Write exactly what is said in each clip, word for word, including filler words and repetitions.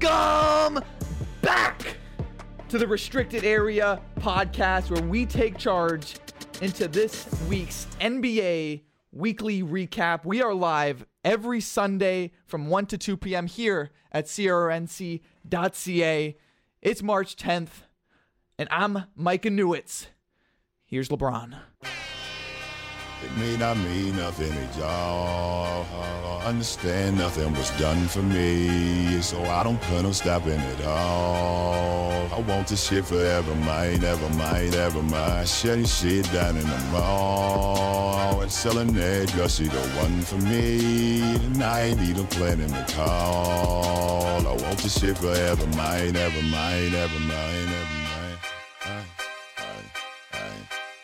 Welcome back to the Restricted Area podcast, where we take charge into this week's N B A weekly recap. We are live every Sunday from one to two p.m. here at C R N C dot C A. It's March tenth, and I'm Micah Newitz. Here's LeBron. It may not mean nothing to y'all. Understand nothing was done for me, so I don't plan on stopping at all. I want this shit forever, mind, ever mind, ever mind. Shutting shit down in the mall and selling that girl, she the one for me. And I ain't even planning to call. I want this shit forever, mind, ever mind, ever mind, ever mind. I, I, I.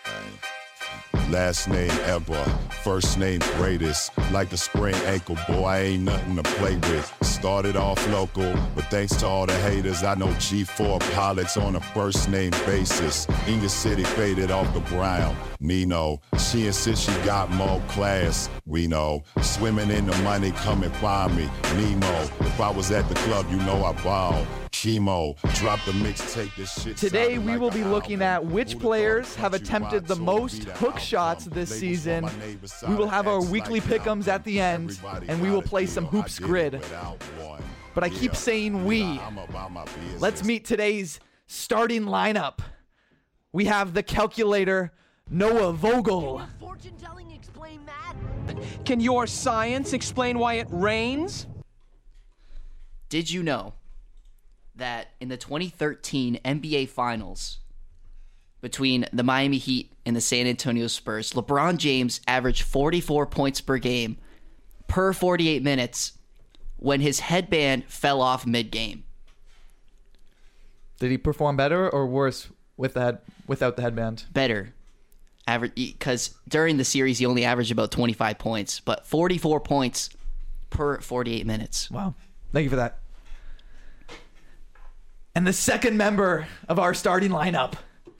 Last name ever, first name greatest. Like the sprained ankle, boy, I ain't nothing to play with. Started off local, but thanks to all the haters, I know G four pilots on a first name basis. In your city, faded off the ground. Nino, she insists she got more class. We know, swimming in the money, come and find me. Nemo, if I was at the club, you know I ball. Chemo, drop the mixtape, this shit. Today we will be looking at which players have attempted the most hook shots this season. We will have our weekly pick'ems at the end, and we will play some Hoops Grid. But I keep saying we. Let's meet today's starting lineup. We have the calculator, Noah Vogel. Fortune-telling explain that? Can your science explain why it rains? Did you know that in the twenty thirteen N B A Finals between the Miami Heat and the San Antonio Spurs, LeBron James averaged forty-four points per game per forty-eight minutes when his headband fell off mid-game? Did he perform better or worse with that without the headband? Better. Average, because during the series he only averaged about twenty-five points, but forty-four points per forty-eight minutes. Wow. Thank you for that. And the second member of our starting lineup,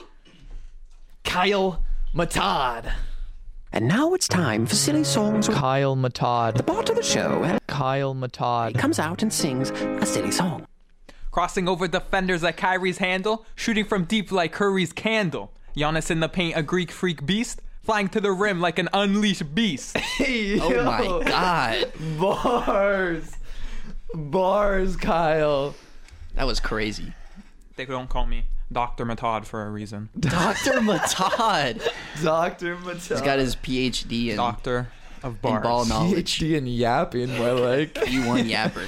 Kyle Matad. And now it's time for Silly Songs. Kyle Matad. The part of the show. Kyle Matad. He comes out and sings a silly song. Crossing over defenders like Kyrie's handle, shooting from deep like Curry's candle. Giannis in the paint, a Greek freak beast, flying to the rim like an unleashed beast. Hey, Oh yo. my God. Bars. Bars, Kyle. That was crazy. They don't call me Doctor Matad for a reason. Doctor Matad. Doctor Matad. He's got his P H D in, Doctor of in bars. ball knowledge. P H D in yapping, more like. You won Yapper.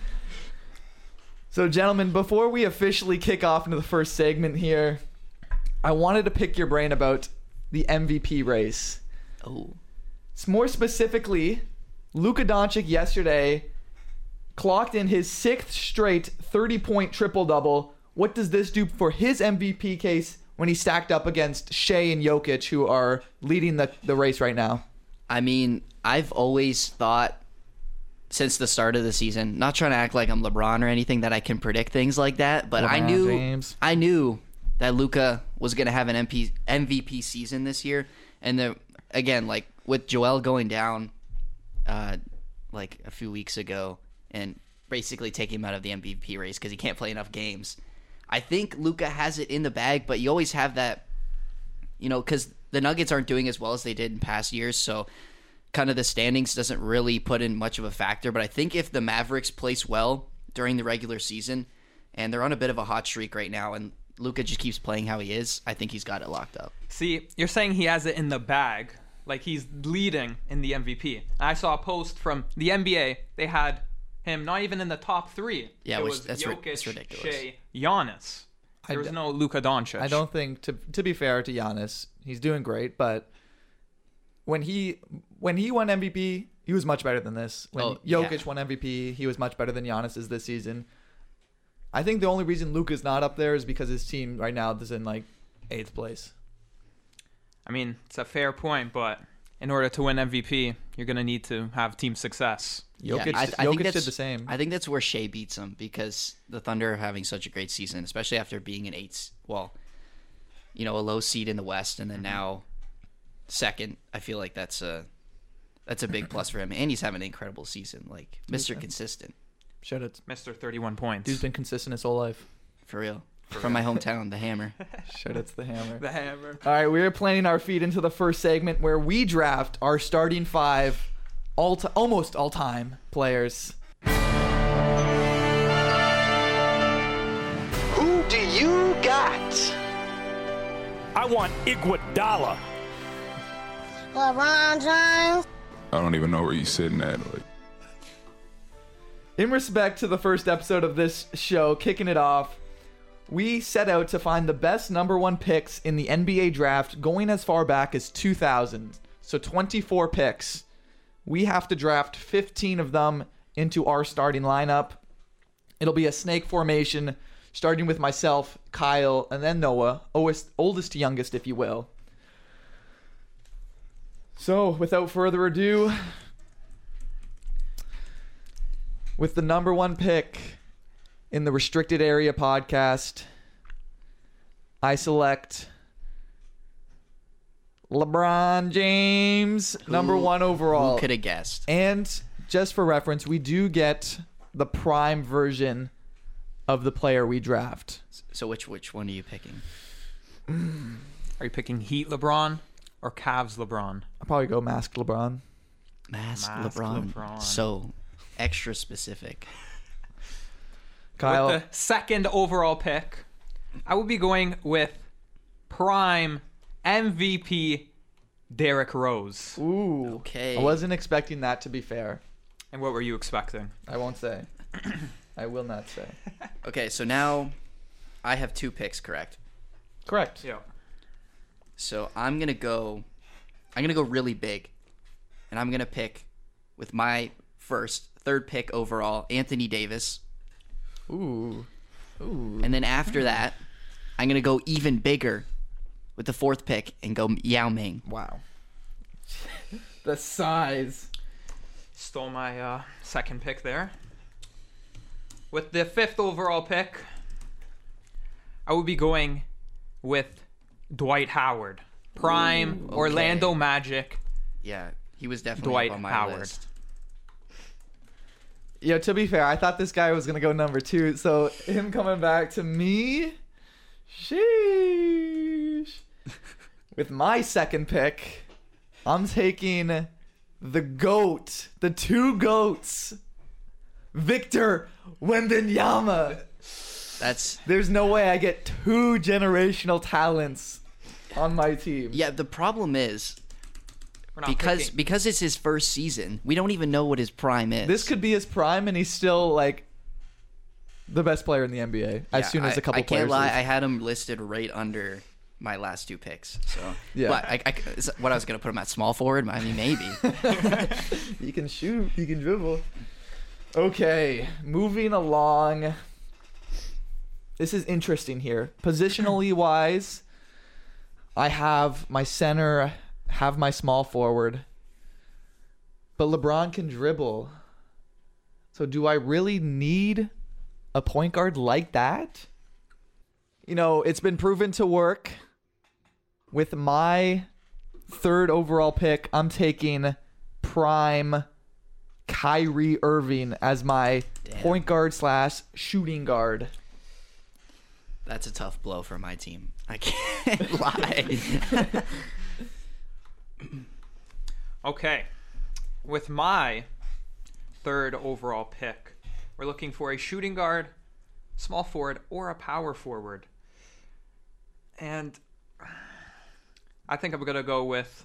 So, gentlemen, before we officially kick off into the first segment here, I wanted to pick your brain about the M V P race. Oh. It's more specifically, Luka Doncic yesterday clocked in his sixth straight thirty-point triple-double. What does this do for his M V P case when he's stacked up against Shea and Jokic, who are leading the, the race right now? I mean, I've always thought since the start of the season, not trying to act like I'm LeBron or anything, that I can predict things like that, but I LeBron knew James. I knew that Luka was going to have an M P, M V P season this year. And the, again, like with Joel going down uh, like a few weeks ago and basically taking him out of the M V P race because he can't play enough games, I think Luka has it in the bag, but you always have that, you know, because the Nuggets aren't doing as well as they did in past years, so kind of the standings doesn't really put in much of a factor. But I think if the Mavericks place well during the regular season, and they're on a bit of a hot streak right now, and Luka just keeps playing how he is, I think he's got it locked up. See, you're saying he has it in the bag, like he's leading in the M V P. I saw a post from the N B A. They had him not even in the top three. Yeah, it which, was that's, Jokic, that's ridiculous. Shea, Giannis. There was d- no Luka Doncic. I don't think, to to be fair to Giannis, he's doing great, but when he when he won M V P, he was much better than this. When Oh, Jokic yeah. won M V P, he was much better than Giannis is this season. I think the only reason Luka's not up there is because his team right now is in like eighth place. I mean, it's a fair point, but in order to win M V P, you're going to need to have team success. Jokic, Yeah, I, I think Jokic that's, did the same. I think that's where Shea beats him, because the Thunder are having such a great season, especially after being an eight, well, you know, a low seed in the West, and then now second. I feel like that's a that's a big plus for him, and he's having an incredible season, like Mister Okay. Consistent. Shout out. Mister thirty-one points. Dude's been consistent his whole life. For real. From my hometown, the Hammer. Shout out to the Hammer. The Hammer. All right, we're planting our feet into the first segment where we draft our starting five, all to, almost all-time players. Who do you got? I want Iguodala. LeBron James. I don't even know where you're sitting at. Like, In respect to the first episode of this show, kicking it off, we set out to find the best number one picks in the N B A draft going as far back as two thousand. So twenty-four picks. We have to draft fifteen of them into our starting lineup. It'll be a snake formation, starting with myself, Kyle, and then Noah, oldest, oldest to youngest, if you will. So, without further ado, with the number one pick in the Restricted Area podcast, I select LeBron James, Who- number one overall. Who could have guessed? And just for reference, we do get the prime version of the player we draft. So which which one are you picking? Are you picking Heat LeBron or Cavs LeBron? I'll probably go masked LeBron. Mask, Mask LeBron. LeBron. So extra specific. Kyle, With the second overall pick, I will be going with prime M V P Derrick Rose. ooh, Okay. I wasn't expecting that, to be fair. And what were you expecting? I won't say. I will not say. Okay, so now I have two picks, correct? Correct. Yeah. So I'm gonna go I'm gonna go really big. And I'm gonna pick with my first, third pick overall, Anthony Davis. Ooh. Ooh. And then after that, I'm gonna go even bigger with the fourth pick and go Yao Ming. Wow. The size. Stole my uh, second pick there. With the fifth overall pick, I will be going with Dwight Howard. Prime Ooh, Orlando okay. Magic. Yeah, he was definitely Dwight up on my Howard. list. Yeah, to be fair, I thought this guy was going to go number two. So him coming back to me, sheesh. With my second pick, I'm taking the GOAT, the two GOATs, Victor Wembanyama. That's There's no way I get two generational talents on my team. yeah, the problem is We're not because picking- because it's his first season, we don't even know what his prime is. This could be his prime, and he's still like the best player in the N B A. As Yeah, soon as I- a couple I can't players lie, leave. I had him listed right under my last two picks. So Yeah. but I, I, is that what I was gonna put him at small forward. I mean, maybe. He can shoot. He can dribble. Okay, moving along. This is interesting here. Positionally wise, I have my center, have my small forward. But LeBron can dribble. So do I really need a point guard like that? You know, it's been proven to work. With my third overall pick, I'm taking prime Kyrie Irving as my Damn. point guard slash shooting guard. That's a tough blow for my team. I can't lie. Okay. With my third overall pick, we're looking for a shooting guard, small forward, or a power forward. And I think I'm going to go with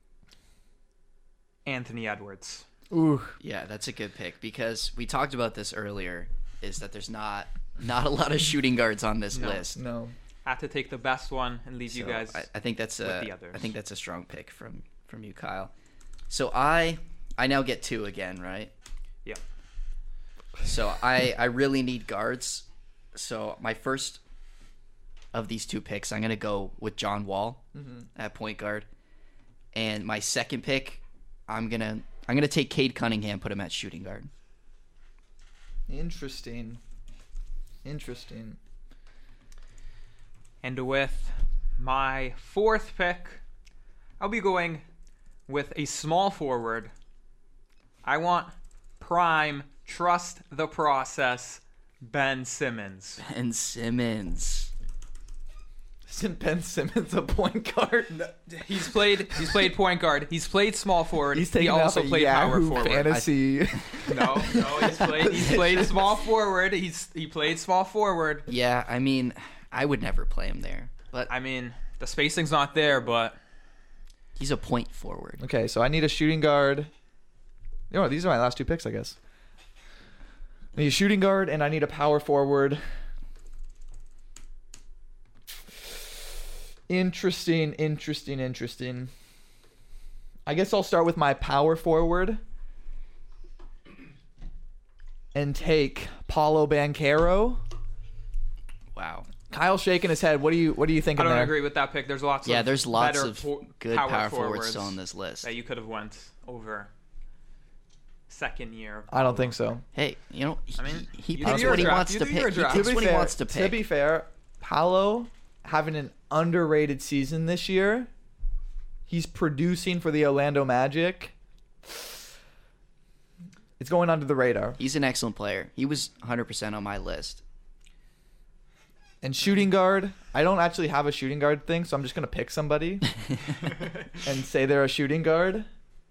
Anthony Edwards. Ooh, Yeah, that's a good pick because we talked about this earlier. Is that there's not not a lot of shooting guards on this list. no. I have to take the best one and leave you So guys. I, I think that's with a the others. I think that's a strong pick from from you, Kyle. So I I now get two again, right? Yeah. So I I really need guards. So my first of these two picks, I'm gonna go with John Wall at point guard, and my second pick, I'm gonna I'm gonna take Cade Cunningham, put him at shooting guard. Interesting. Interesting. And with my fourth pick, I'll be going with a small forward. I want prime Trust the process. Ben Simmons. Ben Simmons. Isn't Ben Simmons a point guard? He's played. He's played point guard. He's played small forward. He's he taking also off a played power Yahoo forward. Fantasy. No, no, he's played. He's played small forward. He's he played small forward. Yeah, I mean, I would never play him there, but I mean, the spacing's not there, but he's a point forward. Okay, so I need a shooting guard. You know, these are my last two picks, I guess. I need a shooting guard, and I need a power forward. Interesting, interesting, interesting. I guess I'll start with my power forward and take Paulo Banchero. Wow. Kyle's shaking his head. What do you What do you think I of don't there? agree with that pick. There's lots. Yeah, of there's lots better of for- good power, power forwards forwards still on this list. that you could have went over. Second year. I don't think so. Hey, you know, he, I mean, he you picks do your what he draft. wants You to do your pick. He draft. picks To be what he fair- wants to To pick. be fair, Paulo having an underrated season this year. He's producing for the Orlando Magic. It's going under the radar. He's an excellent player. He was one hundred percent on my list. And shooting guard, I don't actually have a shooting guard thing, so I'm just going to pick somebody and say they're a shooting guard.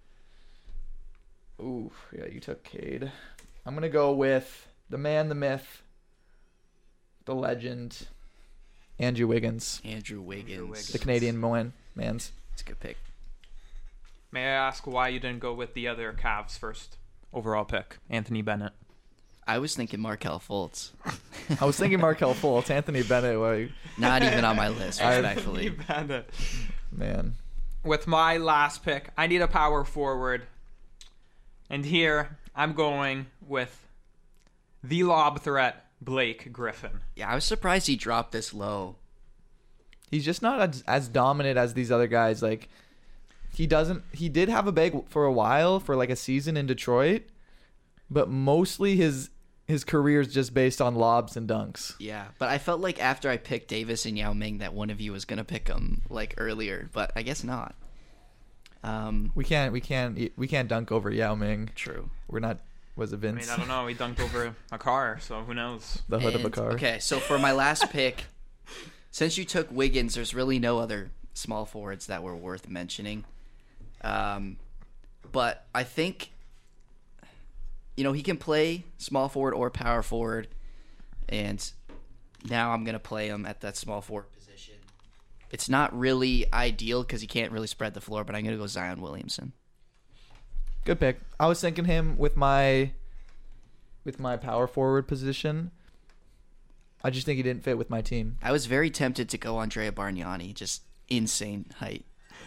Ooh, yeah, you took Cade. I'm going to go with the man, the myth, the legend, Andrew Wiggins, Andrew Wiggins. Wiggins. the Canadian man, man's. It's a good pick. May I ask why you didn't go with the other Cavs first overall pick, Anthony Bennett? I was thinking Markelle Fultz. I was thinking Markelle Fultz, Anthony Bennett. Like, Not even on my list, respectfully. Anthony Bennett. man. With my last pick, I need a power forward. And here, I'm going with the lob threat, Blake Griffin. Yeah, I was surprised he dropped this low. He's just not as, as dominant as these other guys. Like, he doesn't. He did have a bag for a while for like a season in Detroit, but mostly his his career is just based on lobs and dunks. Yeah, but I felt like after I picked Davis and Yao Ming that one of you was gonna pick him like earlier, but I guess not. Um, We can't. We can't. We can't dunk over Yao Ming. true. We're not. Was it I Vince? mean, I don't know. He dunked over a car, so who knows? The hood of a And- car. Okay, so for my last pick, since you took Wiggins, there's really no other small forwards that were worth mentioning. Um, but I think, you know, he can play small forward or power forward, and now I'm gonna play him at that small forward position. It's not really ideal because he can't really spread the floor, but I'm gonna go Zion Williamson. Good pick. I was thinking him with my with my power forward position. I just think he didn't fit with my team. I was very tempted to go Andrea Bargnani, just insane height.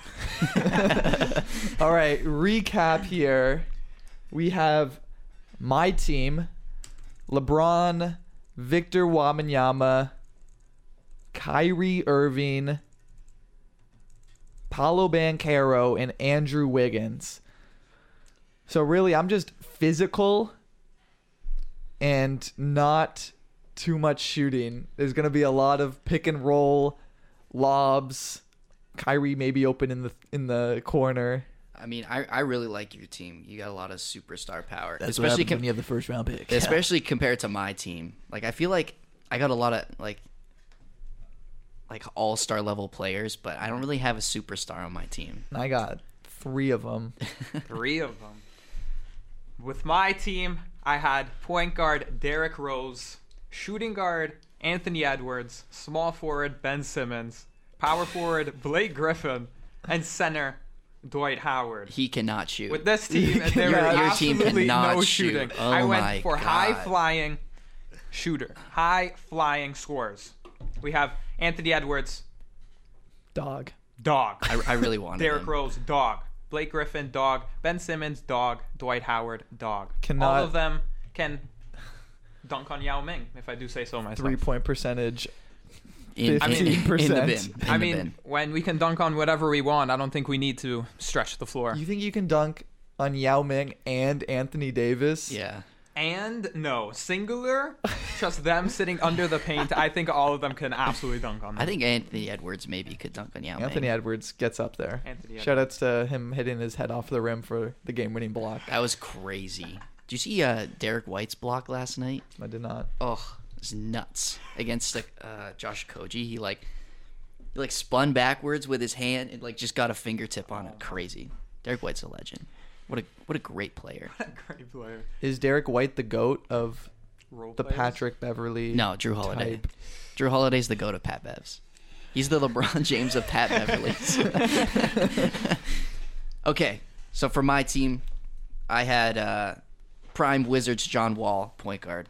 All right, recap here. We have my team: LeBron, Victor Wembanyama, Kyrie Irving, Paulo Banchero, and Andrew Wiggins. So really, I'm just physical and not too much shooting. There's going to be a lot of pick and roll, lobs. Kyrie maybe open in the in the corner. I mean, I, I really like your team. You got a lot of superstar power, That's especially what happens com- when you have the first round pick. especially compared to my team. Like, I feel like I got a lot of like like all star level players, but I don't really have a superstar on my team. I got three of them. Three of them. With my team, I had point guard Derrick Rose, shooting guard Anthony Edwards, small forward Ben Simmons, power forward Blake Griffin, and center Dwight Howard. He cannot shoot. With this team, there Your- was your team absolutely cannot no shoot. shooting. Oh I my went for God. high flying shooter, high flying scores. We have Anthony Edwards, Dog. dog. I, I really wanted Derrick him. Rose, dog. Blake Griffin, dog. Ben Simmons, dog. Dwight Howard, dog. Cannot- All of them can dunk on Yao Ming, if I do say so myself. Three point percentage. in, in, in the fifteen percent. bin. In I the mean, bin. when we can dunk on whatever we want, I don't think we need to stretch the floor. You think you can dunk on Yao Ming and Anthony Davis? Yeah. And no, singular, just them sitting under the paint. I think all of them can absolutely dunk on them. I think Anthony Edwards maybe could dunk on Yao Ming. Anthony Edwards gets up there. Anthony Shout outs to him hitting his head off the rim for the game winning block. That was crazy. Did you see uh, Derek White's block last night? I did not. Oh, it was nuts against uh, Josh Koji. He like he like spun backwards with his hand and like just got a fingertip on it. Crazy. Derek White's a legend. What a what a great player. Great player. Is Derek White the GOAT of Role the players? Patrick Beverly? No, Drew Holiday. type? Drew Holiday's the go to Pat Bevs. He's the LeBron James of Pat Beverly's. Okay, so for my team, I had uh, Prime Wizards John Wall, point guard.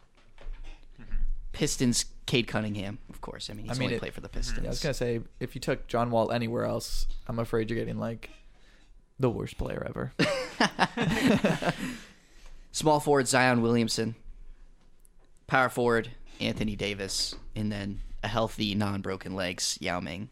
Pistons Cade Cunningham, of course. I mean, he's I mean, only it- played for the Pistons. Yeah, I was gonna say if you took John Wall anywhere else, I'm afraid you're getting like the worst player ever. Small forward Zion Williamson. Power forward Anthony Davis, and then a healthy, non-broken legs Yao Ming.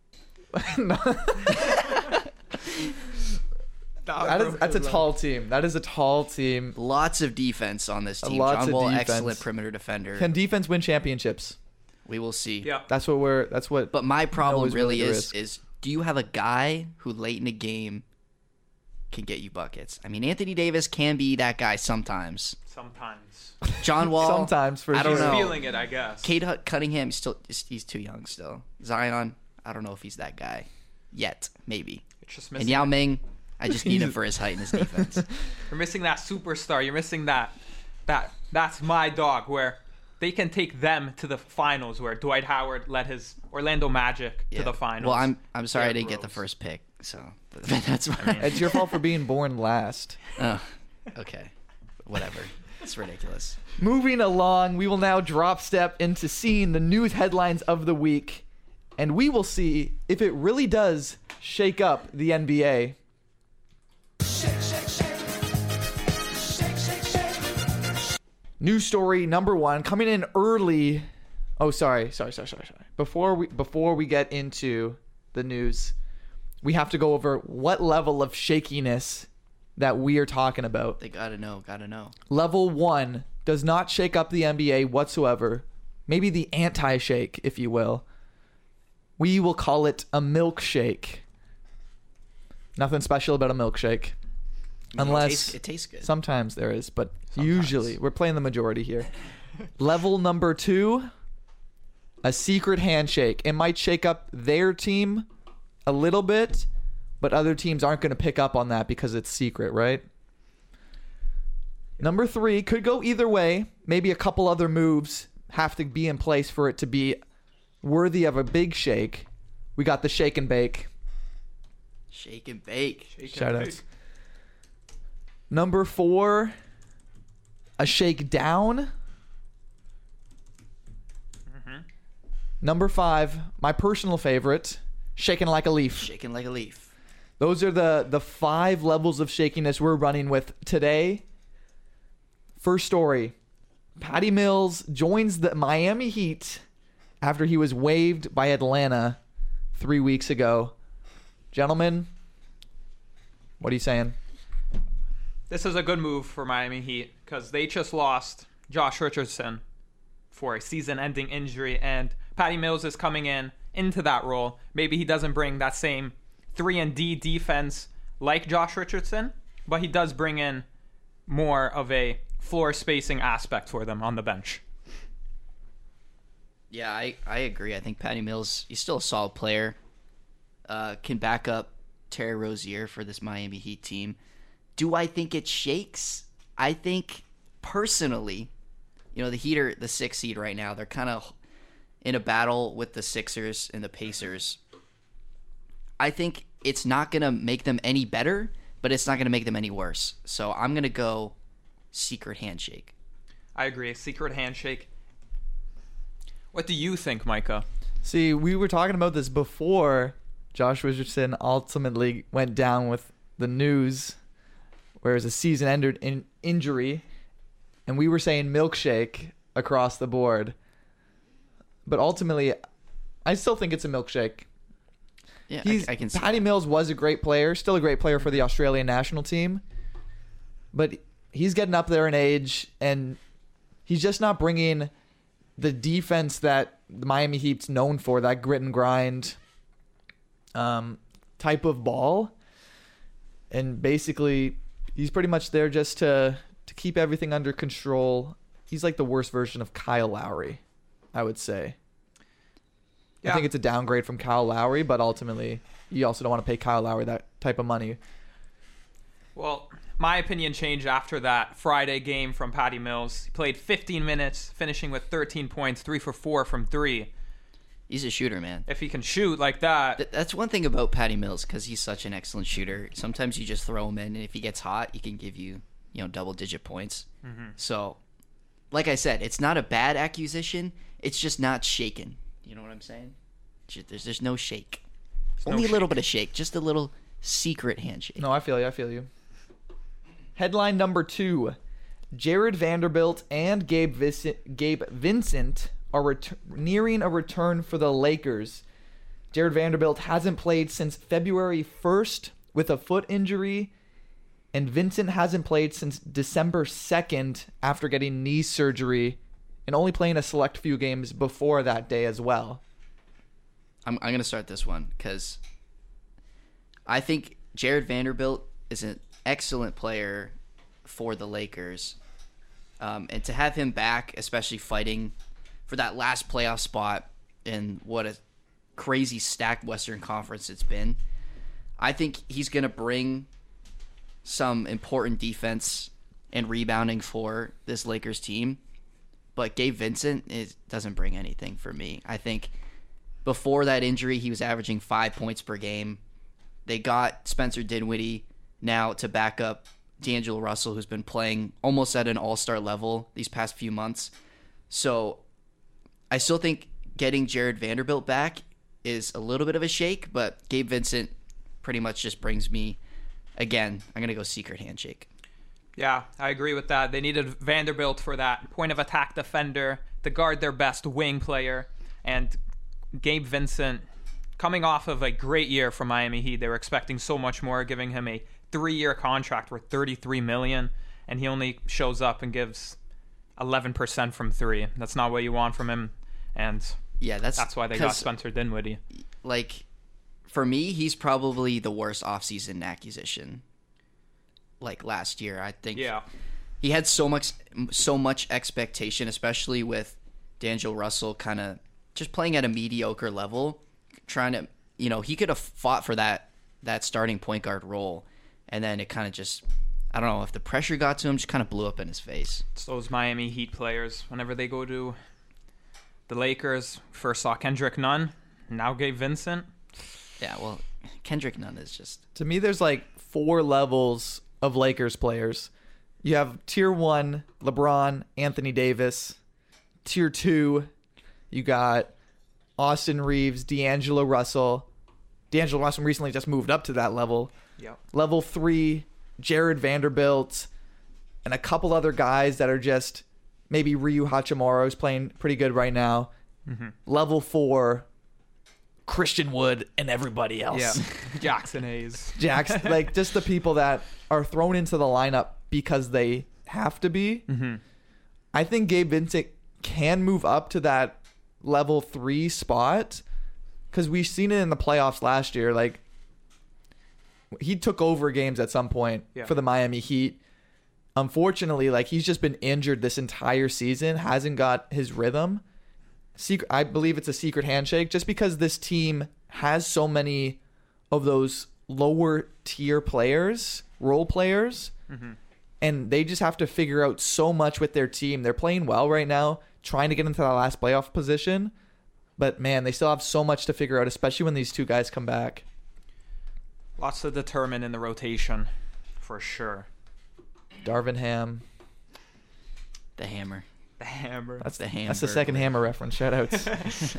That is that's a tall team. That is a tall team. Lots of defense on this team. Lots John of Wall, defense. excellent perimeter defender. Can defense win championships? We will see. Yeah. That's what we're. That's what. But my problem Noah's really willing to is risk. is do you have a guy who late in a game can get you buckets? I mean, Anthony Davis can be that guy sometimes. Sometimes. John Wall, Sometimes, for I don't He's know. feeling it, I guess. Cade Hut- Cunningham, he's still he's too young still. Zion, I don't know if he's that guy yet. Maybe. It's just And missing. Yao Ming, I just need him He's- for his height and his defense. You're missing that superstar. You're missing that. That that's my dog. Where they can take them to the finals. Where Dwight Howard led his Orlando Magic Yeah. to the finals. Well, I'm I'm sorry I Derrick didn't get the Rose. first pick, so that's my. It's your fault for being born last. Oh, okay, whatever. It's ridiculous. Moving along, we will now drop step into seeing the news headlines of the week, and we will see if it really does shake up the N B A. News story number one coming in early. Oh, sorry, sorry, sorry, sorry, sorry. Before we before we get into the news, we have to go over what level of shakiness that we are talking about. They gotta know, gotta know. Level one does not shake up the N B A whatsoever. Maybe the anti-shake, if you will. We will call it a milkshake. Nothing special about a milkshake. Unless it tastes, it tastes good. sometimes there is, but Sometimes. usually we're playing the majority here. Level number two, a secret handshake. It might shake up their team a little bit, but other teams aren't going to pick up on that because it's secret, right? Number three could go either way. Maybe a couple other moves have to be in place for it to be worthy of a big shake. We got the shake and bake. Shake and bake. Shake and Shout bake. outs. Number four, a shake down. Number five, my personal favorite, shaking like a leaf. Shaking like a leaf. Those are the, the five levels of shakiness we're running with today. First story, Patty Mills joins the Miami Heat after he was waived by Atlanta three weeks ago. Gentlemen, what are you saying? This is a good move for Miami Heat because they just lost Josh Richardson for a season-ending injury, and Patty Mills is coming in into that role. Maybe he doesn't bring that same three and D defense like Josh Richardson, but he does bring in more of a floor spacing aspect for them on the bench. Yeah, I, I agree. I think Patty Mills, he's still a solid player. Uh, can back up Terry Rozier for this Miami Heat team. Do I think it shakes? I think personally, you know, the Heat are the sixth seed right now. They're kind of in a battle with the Sixers and the Pacers. I think it's not going to make them any better, but it's not going to make them any worse. So I'm going to go secret handshake. I agree. Secret handshake. What do you think, Micah? See, we were talking about this before Josh Richardson ultimately went down with the news where it was a season-ended in- injury, and we were saying milkshake across the board. But ultimately, I still think it's a milkshake. Yeah, He's, I, I can see Patty that. Mills was a great player, still a great player for the Australian national team, but he's getting up there in age, and he's just not bringing the defense that the Miami Heat's known for, that grit and grind um, type of ball. And basically, he's pretty much there just to to keep everything under control. He's like the worst version of Kyle Lowry, I would say. Yeah. I think it's a downgrade from Kyle Lowry, but ultimately you also don't want to pay Kyle Lowry that type of money. Well, my opinion changed after that Friday game from Patty Mills. He played fifteen minutes, finishing with thirteen points, three for four from three. He's a shooter, man. If he can shoot like that. Th- that's one thing about Patty Mills, because he's such an excellent shooter. Sometimes you just throw him in, and if he gets hot, he can give you, you know, double-digit points. Mm-hmm. So, like I said, it's not a bad acquisition. It's just not shaken. You know what I'm saying? Just, there's, there's no shake. There's Only no a little shake. bit of shake. Just a little secret handshake. No, I feel you. I feel you. Headline number two. Jared Vanderbilt and Gabe, Vic- Gabe Vincent are ret- nearing a return for the Lakers. Jared Vanderbilt hasn't played since February first with a foot injury, and Vincent hasn't played since December second after getting knee surgery and only playing a select few games before that day as well. I'm, I'm going to start this one because I think Jared Vanderbilt is an excellent player for the Lakers. Um, and to have him back, especially fighting for that last playoff spot in what a crazy stacked Western Conference it's been, I think he's going to bring some important defense and rebounding for this Lakers team. But Gabe Vincent is, doesn't bring anything for me. I think before that injury, he was averaging five points per game. They got Spencer Dinwiddie now to back up D'Angelo Russell, who's been playing almost at an all-star level these past few months. So I still think getting Jared Vanderbilt back is a little bit of a shake, but Gabe Vincent pretty much just brings me, again, I'm going to go secret handshake. Yeah, I agree with that. They needed Vanderbilt for that point of attack defender to guard their best wing player. And Gabe Vincent, coming off of a great year for Miami Heat, they were expecting so much more, giving him a three-year contract worth thirty-three million dollars, and he only shows up and gives eleven percent from three. That's not what you want from him, and yeah, that's that's why they got Spencer Dinwiddie. Like, for me, he's probably the worst offseason acquisition. Like last year, I think. Yeah, he had so much, so much expectation, especially with D'Angelo Russell kind of just playing at a mediocre level, trying to, you know, he could have fought for that that starting point guard role, and then it kind of just, I don't know if the pressure got to him, just kind of blew up in his face. It's those Miami Heat players. Whenever they go to the Lakers, first saw Kendrick Nunn, now Gabe Vincent. Yeah, well, Kendrick Nunn is just... To me, there's like four levels of Lakers players. You have tier one, LeBron, Anthony Davis. Tier two, you got Austin Reeves, D'Angelo Russell. D'Angelo Russell recently just moved up to that level. Yep. Level three, Jared Vanderbilt, and a couple other guys that are just maybe Ryu Hachimura is playing pretty good right now. Mm-hmm. Level four, Christian Wood and everybody else. Yeah, Jackson Hayes. Jackson, like just the people that are thrown into the lineup because they have to be. Mm-hmm. I think Gabe Vincent can move up to that level three spot because we've seen it in the playoffs last year. Like he took over games at some point yeah. for the Miami Heat. Unfortunately, like he's just been injured this entire season, hasn't got his rhythm. Secret, I believe it's a secret handshake just because this team has so many of those lower tier players, role players, mm-hmm. and they just have to figure out so much with their team. They're playing well right now, trying to get into that last playoff position, but man, they still have so much to figure out, especially when these two guys come back. Lots to determine in the rotation, for sure. Darvin Ham. The hammer. The hammer. That's the hammer. That's the second hammer reference. Shout outs.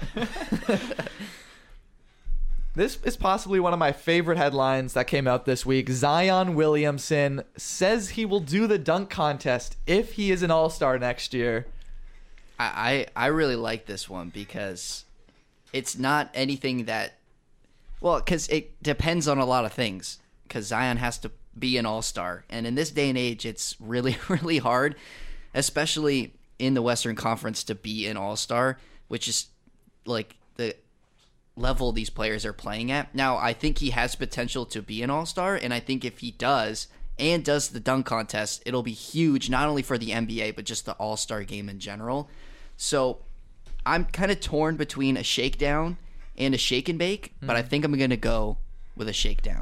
This is possibly one of my favorite headlines that came out this week. Zion Williamson says he will do the dunk contest if he is an all-star next year. I, I, I really like this one because it's not anything that... Well, because it depends on a lot of things. Because Zion has to be an all-star. And in this day and age, it's really, really hard, especially in the Western Conference, to be an all-star, which is like the level these players are playing at. Now, I think he has potential to be an all-star, and I think if he does, and does the dunk contest, it'll be huge, not only for the N B A, but just the All-Star game in general. So I'm kind of torn between a shakedown and a shake and bake, mm. but I think I'm going to go with a shakedown.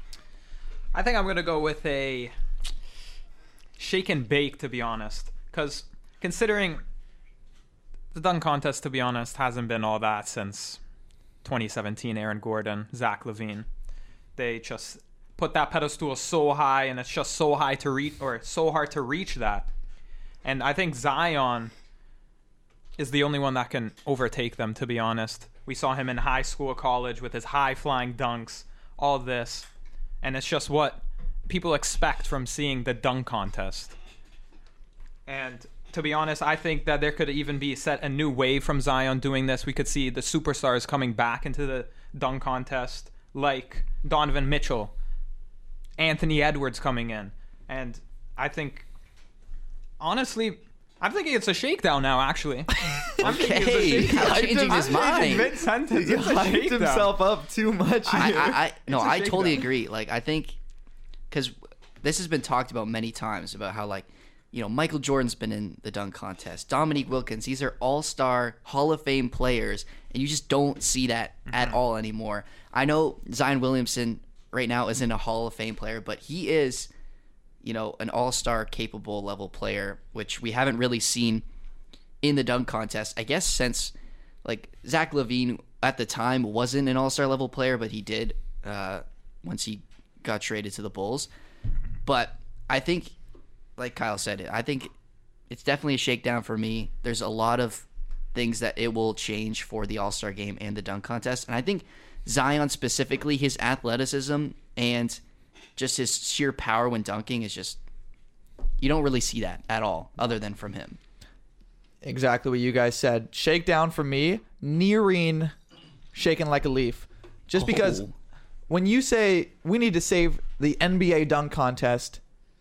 I think I'm going to go with a shake and bake, to be honest. Because considering the dunk contest, to be honest, hasn't been all that since twenty seventeen, Aaron Gordon, Zach LaVine. They just put that pedestal so high, and it's just so high to reach, or so hard to reach that. And I think Zion is the only one that can overtake them, to be honest. We saw him in high school, college, with his high-flying dunks, all this. And it's just what people expect from seeing the dunk contest. And to be honest, I think that there could even be set a new wave from Zion doing this. We could see the superstars coming back into the dunk contest, like Donovan Mitchell, Anthony Edwards coming in. And I think, honestly, I'm thinking it's a shakedown now, actually. I'm okay, thinking it's a shakedown. changing his I'm mind. changing mid-sentence. He It's a hyped shakedown. himself up too much I, here. I, I no, It's a I totally shakedown. agree. Like, I think because this has been talked about many times about how, like, you know, Michael Jordan's been in the dunk contest. Dominique Wilkins, these are all-star Hall of Fame players, and you just don't see that mm-hmm. at all anymore. I know Zion Williamson right now isn't a Hall of Fame player, but he is, you know, an all-star capable level player, which we haven't really seen in the dunk contest, I guess, since like Zach LaVine at the time wasn't an all-star level player, but he did uh, once he got traded to the Bulls. But I think, like Kyle said, it. I think it's definitely a shakedown for me. There's a lot of things that it will change for the All-Star game and the dunk contest, and I think Zion specifically, his athleticism and just his sheer power when dunking is just, you don't really see that at all, other than from him. Exactly what you guys said. Shakedown for me, nearing shaking like a leaf. Just because Oh. when you say we need to save the N B A dunk contest,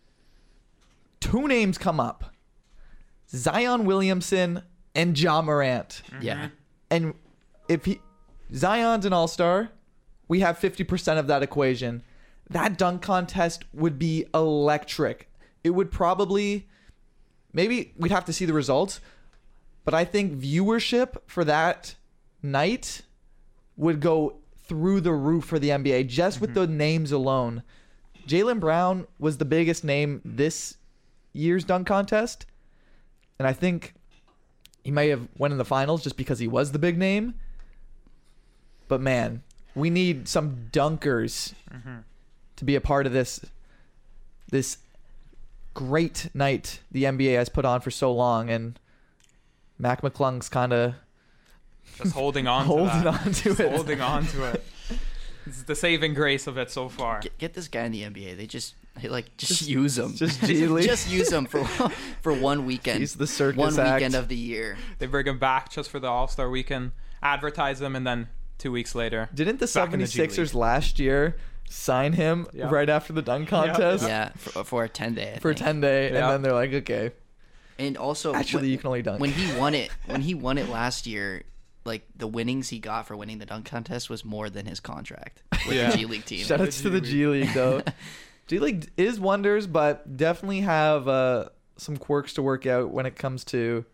two names come up. Zion Williamson and Ja Morant. Yeah. And if he Zion's an all-star, we have fifty percent of that equation. That dunk contest would be electric. It would probably, maybe we'd have to see the results, but I think viewership for that night would go through the roof for the N B A just with the names alone. Jaylen Brown was the biggest name this year's dunk contest, and I think he may have won in the finals just because he was the big name. But man, we need some dunkers Mm-hmm. to be a part of this this great night the N B A has put on for so long, and Mac McClung's kind of Just holding on holding to that. on to Just it. holding on to it. It's the saving grace of it so far. Get, get this guy in the N B A. They just they, like just, use him. just G League. just use him for for one weekend. He's the circus one act. weekend of the year. They bring him back just for the All-Star weekend, advertise him, and then two weeks later, Didn't the back in the G seventy-sixers League. last year sign him Yeah. right after the dunk contest Yeah, for, for a ten day. I for think. ten day, Yeah. and then they're like, okay, And also, actually when, you can only dunk. when he won it, when he won it last year, like the winnings he got for winning the dunk contest was more than his contract with Yeah. the G League team. Shout outs to the G League though. G League is wonders, but definitely have uh, some quirks to work out when it comes to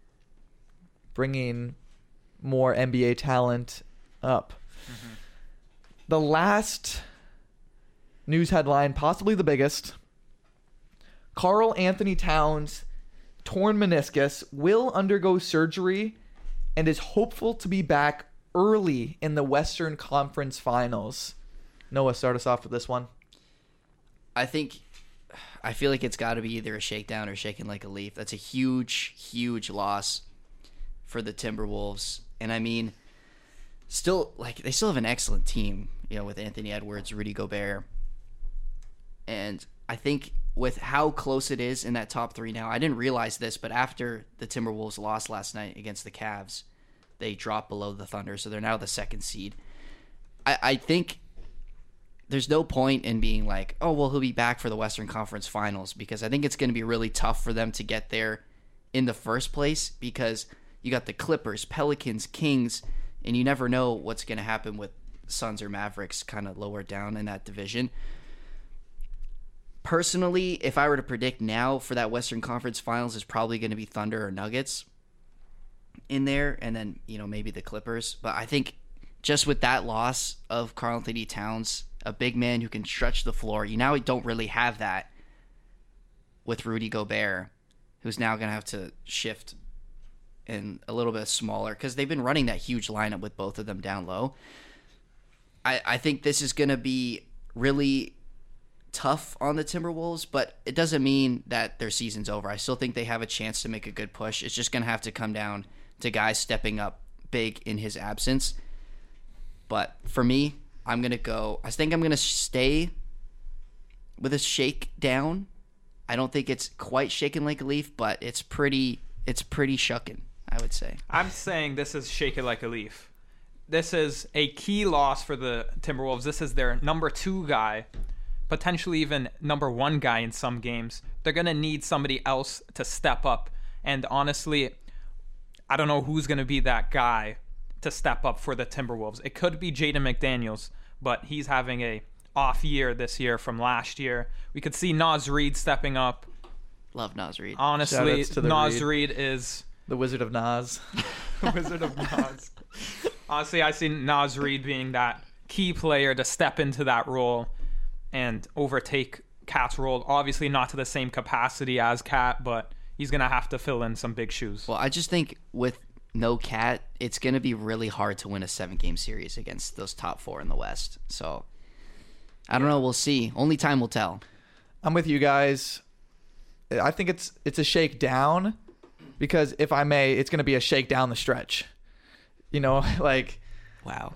bringing more N B A talent up. Mm-hmm. The last news headline, possibly the biggest: Karl Anthony Towns, torn meniscus, will undergo surgery and is hopeful to be back early in the Western Conference Finals. Noah, start us off with this one. I think, I feel like it's got to be either a shakedown or shaking like a leaf. That's a huge, huge loss for the Timberwolves. And I mean, still, like, they still have an excellent team, you know, with Anthony Edwards, Rudy Gobert. And I think with how close it is in that top three now, I didn't realize this, but after the Timberwolves lost last night against the Cavs, they dropped below the Thunder, so they're now the second seed. I, I think there's no point in being like, oh, well, he'll be back for the Western Conference Finals, because I think it's going to be really tough for them to get there in the first place, because you got the Clippers, Pelicans, Kings, and you never know what's going to happen with Suns or Mavericks kind of lower down in that division. personally, if I were to predict now for that Western Conference Finals, is probably going to be Thunder or Nuggets in there, and then, you know, maybe the Clippers. But I think just with that loss of Karl-Anthony Towns, a big man who can stretch the floor, you now don't really have that with Rudy Gobert, who's now going to have to shift and a little bit smaller because they've been running that huge lineup with both of them down low. I, I think this is going to be really tough on the Timberwolves, but it doesn't mean that their season's over. I still think they have a chance to make a good push. It's just going to have to come down to guys stepping up big in his absence. But for me, I'm going to go, I think I'm going to stay with a shake down. I don't think it's quite shaking like a leaf, but it's pretty, it's pretty shucking, I would say. I'm saying this is shake it like a leaf. This is a key loss for the Timberwolves. This is their number two guy, potentially even number one guy in some games. They're going to need somebody else to step up. And honestly, I don't know who's going to be that guy to step up for the Timberwolves. It could be Jaden McDaniels, but he's having a off year this year from last year. We could see Naz Reid stepping up. Love Naz Reid. Honestly, Shoutouts to the Naz Reid. Reid is The Wizard of Nas. the Wizard of Naz. Honestly, I see Naz Reid being that key player to step into that role and overtake Cat's role. Obviously not to the same capacity as Cat, but he's going to have to fill in some big shoes. Well, I just think with no Cat, it's going to be really hard to win a seven-game series against those top four in the West. So, I don't know. We'll see. Only time will tell. I'm with you guys. I think it's it's a shake down because, if I may, it's going to be a shake down the stretch. You know, like... Wow.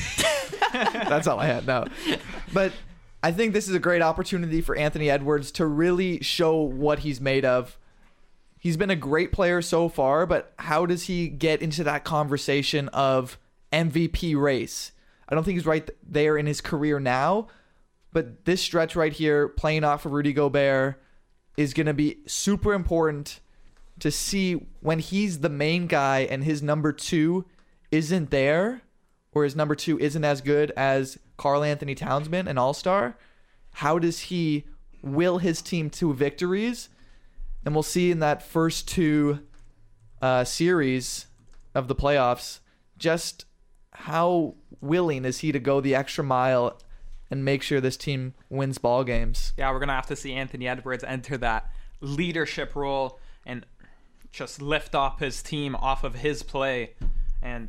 That's all I had. No. But I think this is a great opportunity for Anthony Edwards to really show what he's made of. He's been a great player so far, but how does he get into that conversation of M V P race? I don't think he's right there in his career now, but this stretch right here, playing off of Rudy Gobert, is going to be super important to see when he's the main guy and his number two isn't there, or his number two isn't as good as Karl-Anthony Towns, an all-star. How does he will his team to victories? And we'll see in that first two uh, series of the playoffs just how willing is he to go the extra mile and make sure this team wins ball games. Yeah, we're going to have to see Anthony Edwards enter that leadership role and just lift up his team off of his play. And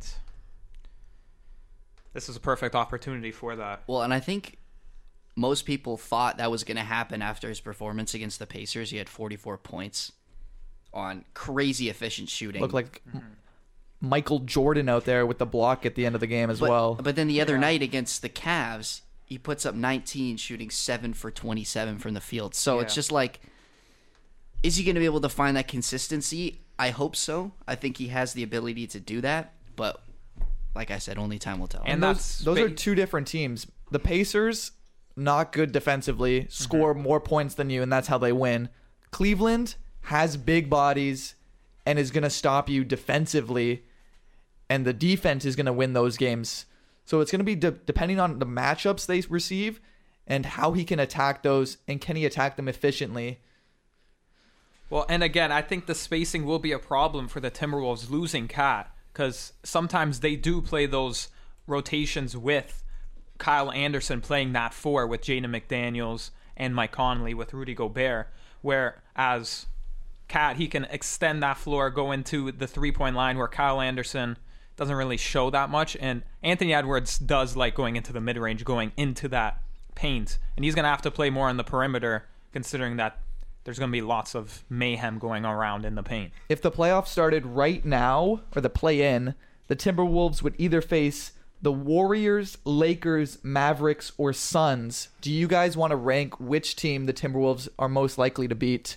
this is a perfect opportunity for that. Well, and I think most people thought that was going to happen after his performance against the Pacers. He had forty-four points on crazy efficient shooting. Looked like Michael Jordan out there with the block at the end of the game as but, well. But then the other yeah. night against the Cavs, he puts up nineteen, shooting seven for twenty-seven from the field. So yeah. It's just like, is he going to be able to find that consistency? I hope so. I think he has the ability to do that. But like I said, only time will tell. And, and those, those are two different teams. The Pacers, not good defensively, score mm-hmm. more points than you, and that's how they win. Cleveland has big bodies and is going to stop you defensively, and the defense is going to win those games. So it's going to be de- depending on the matchups they receive and how he can attack those, and can he attack them efficiently. Well, and again, I think the spacing will be a problem for the Timberwolves losing Cat, because sometimes they do play those rotations with Kyle Anderson playing that four with Jaden McDaniels and Mike Conley with Rudy Gobert, whereas Cat, he can extend that floor, go into the three-point line where Kyle Anderson doesn't really show that much, and Anthony Edwards does like going into the mid-range, going into that paint, and he's going to have to play more on the perimeter considering that there's going to be lots of mayhem going around in the paint. If the playoffs started right now, or the play-in, the Timberwolves would either face the Warriors, Lakers, Mavericks, or Suns. Do you guys want to rank which team the Timberwolves are most likely to beat?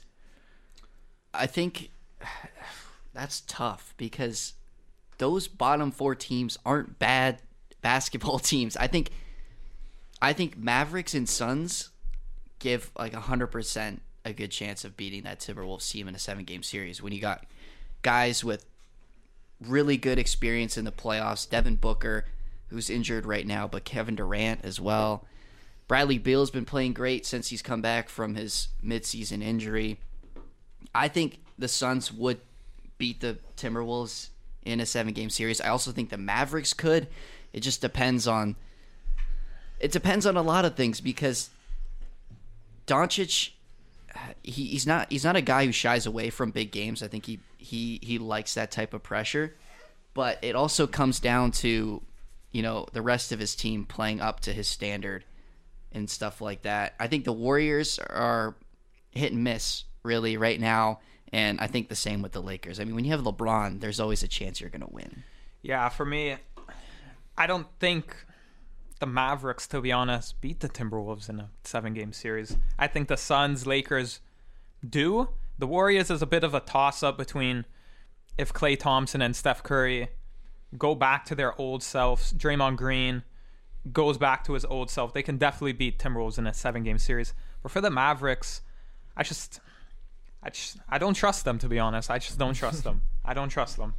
I think that's tough because those bottom four teams aren't bad basketball teams. I think I think Mavericks and Suns give like one hundred percent a good chance of beating that Timberwolves team in a seven-game series when you got guys with really good experience in the playoffs. Devin Booker, who's injured right now, but Kevin Durant as well. Bradley Beal's been playing great since he's come back from his midseason injury. I think the Suns would beat the Timberwolves in a seven-game series. I also think the Mavericks could. It just depends on it depends on a lot of things because Doncic, he, he's not he's not a guy who shies away from big games. I think he he he likes that type of pressure, but it also comes down to, you know, the rest of his team playing up to his standard and stuff like that. I think the Warriors are hit and miss really right now, and I think the same with the Lakers. I mean, when you have LeBron, there's always a chance you're going to win. Yeah, for me, I don't think the Mavericks, to be honest, beat the Timberwolves in a seven-game series. I think the Suns, Lakers do. The Warriors is a bit of a toss-up between if Klay Thompson and Steph Curry go back to their old selves. Draymond Green goes back to his old self. They can definitely beat Timberwolves in a seven-game series. But for the Mavericks, I just, I just, I don't trust them, to be honest. I just don't trust them. I don't trust them.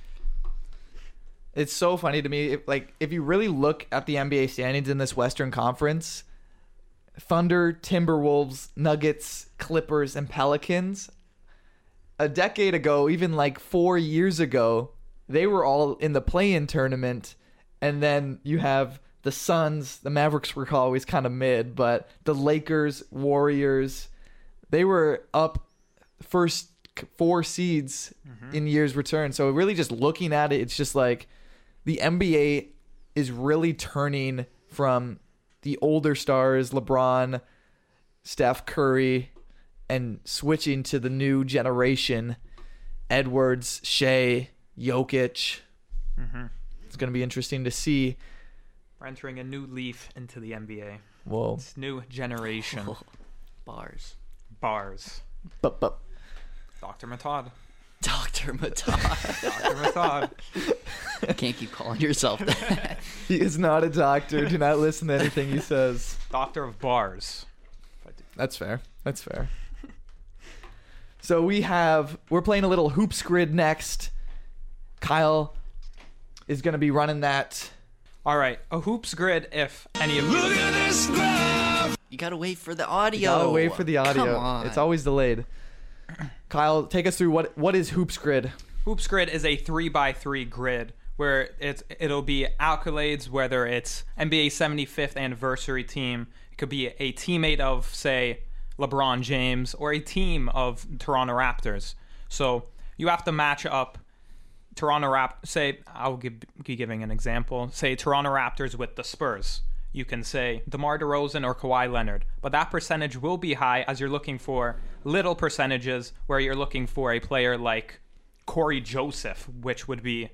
It's so funny to me. If, like, if you really look at the N B A standings in this Western Conference, Thunder, Timberwolves, Nuggets, Clippers, and Pelicans, a decade ago, even like four years ago, they were all in the play-in tournament. And then you have the Suns, the Mavericks were always kind of mid, but the Lakers, Warriors, they were up first four seeds mm-hmm. in years return. So really just looking at it, it's just like the N B A is really turning from the older stars, LeBron, Steph Curry, and switching to the new generation, Edwards, Shea, Jokic. Mm-hmm. It's going to be interesting to see. We're entering a new leaf into the N B A. Whoa. It's new generation. Oh, bars. Bars. But, but. Doctor Matad. Doctor Matad. Doctor Matad. Can't keep calling yourself that. He is not a doctor. Do not listen to anything he says. Doctor of bars. That's fair. That's fair. So we have, we're playing a little Hoops Grid next. Kyle is going to be running that. All right, a Hoops Grid, if any of you... Look at this graph! You got to wait for the audio. You got to wait for the audio. Come on. It's always delayed. Kyle, take us through what what is Hoops Grid? Hoops Grid is a three by three grid where it's it'll be accolades, whether it's N B A seventy-fifth anniversary team. It could be a teammate of, say, LeBron James, or a team of Toronto Raptors. So you have to match up Toronto Raptors. Say, I'll give, be giving an example. Say Toronto Raptors with the Spurs. You can say DeMar DeRozan or Kawhi Leonard. But that percentage will be high as you're looking for little percentages where you're looking for a player like Corey Joseph, which would be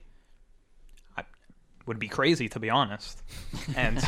would be crazy, to be honest. And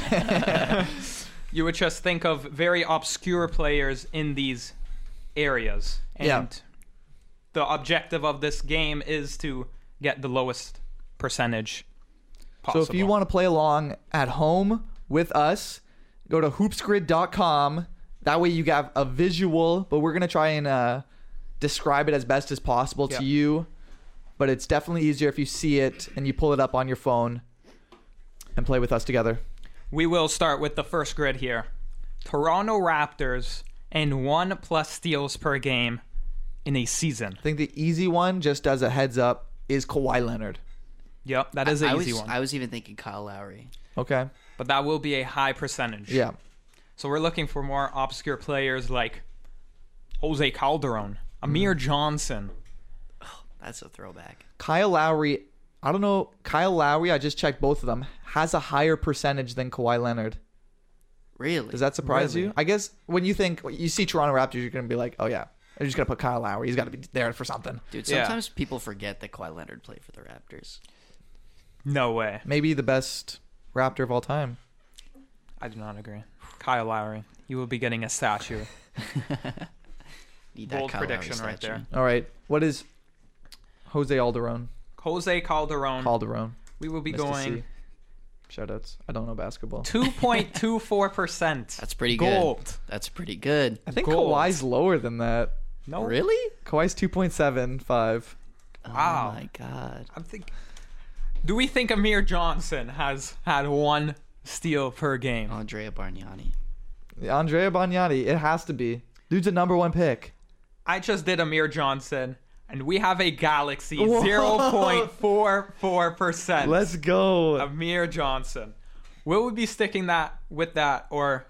you would just think of very obscure players in these areas. And yeah. the objective of this game is to get the lowest percentage possible. So if you want to play along at home with us, go to hoops grid dot com. That way you have a visual, but we're going to try and uh, describe it as best as possible yeah. to you. But it's definitely easier if you see it and you pull it up on your phone and play with us together. We will start with the first grid here. Toronto Raptors and one plus steals per game in a season. I think the easy one, just as a heads up, is Kawhi Leonard. Yep, that is an I easy was, one. I was even thinking Kyle Lowry. Okay. But that will be a high percentage. Yeah. So we're looking for more obscure players like Jose Calderon, Amir mm. Johnson. Oh, that's a throwback. Kyle Lowry, I don't know. Kyle Lowry, I just checked both of them, has a higher percentage than Kawhi Leonard. Really? Does that surprise really? you? I guess when you think, you see Toronto Raptors, you're going to be like, oh yeah, I'm just going to put Kyle Lowry. He's got to be there for something. Dude, Yeah. sometimes people forget that Kawhi Leonard played for the Raptors. No way. Maybe the best Raptor of all time. I do not agree. Kyle Lowry. You will be getting a statue. Need that Bold Kyle Lowry prediction right statue. there. All right. What is Jose Alderone? Jose Calderon. Calderon. We will be Nice to going see. Shoutouts. I don't know basketball. two point two four percent. That's pretty Gold. good. That's pretty good. I think Gold. Kawhi's lower than that. No. Really? Kawhi's two point seven five. Wow. Oh my god. I'm think. Do we think Amir Johnson has had one steal per game? Andrea Bargnani. Andrea Bargnani. It has to be. Dude's a number one pick. I just did Amir Johnson, and we have a Galaxy Whoa. zero point four four percent. Let's go. Amir Johnson. Will we be sticking that with that, or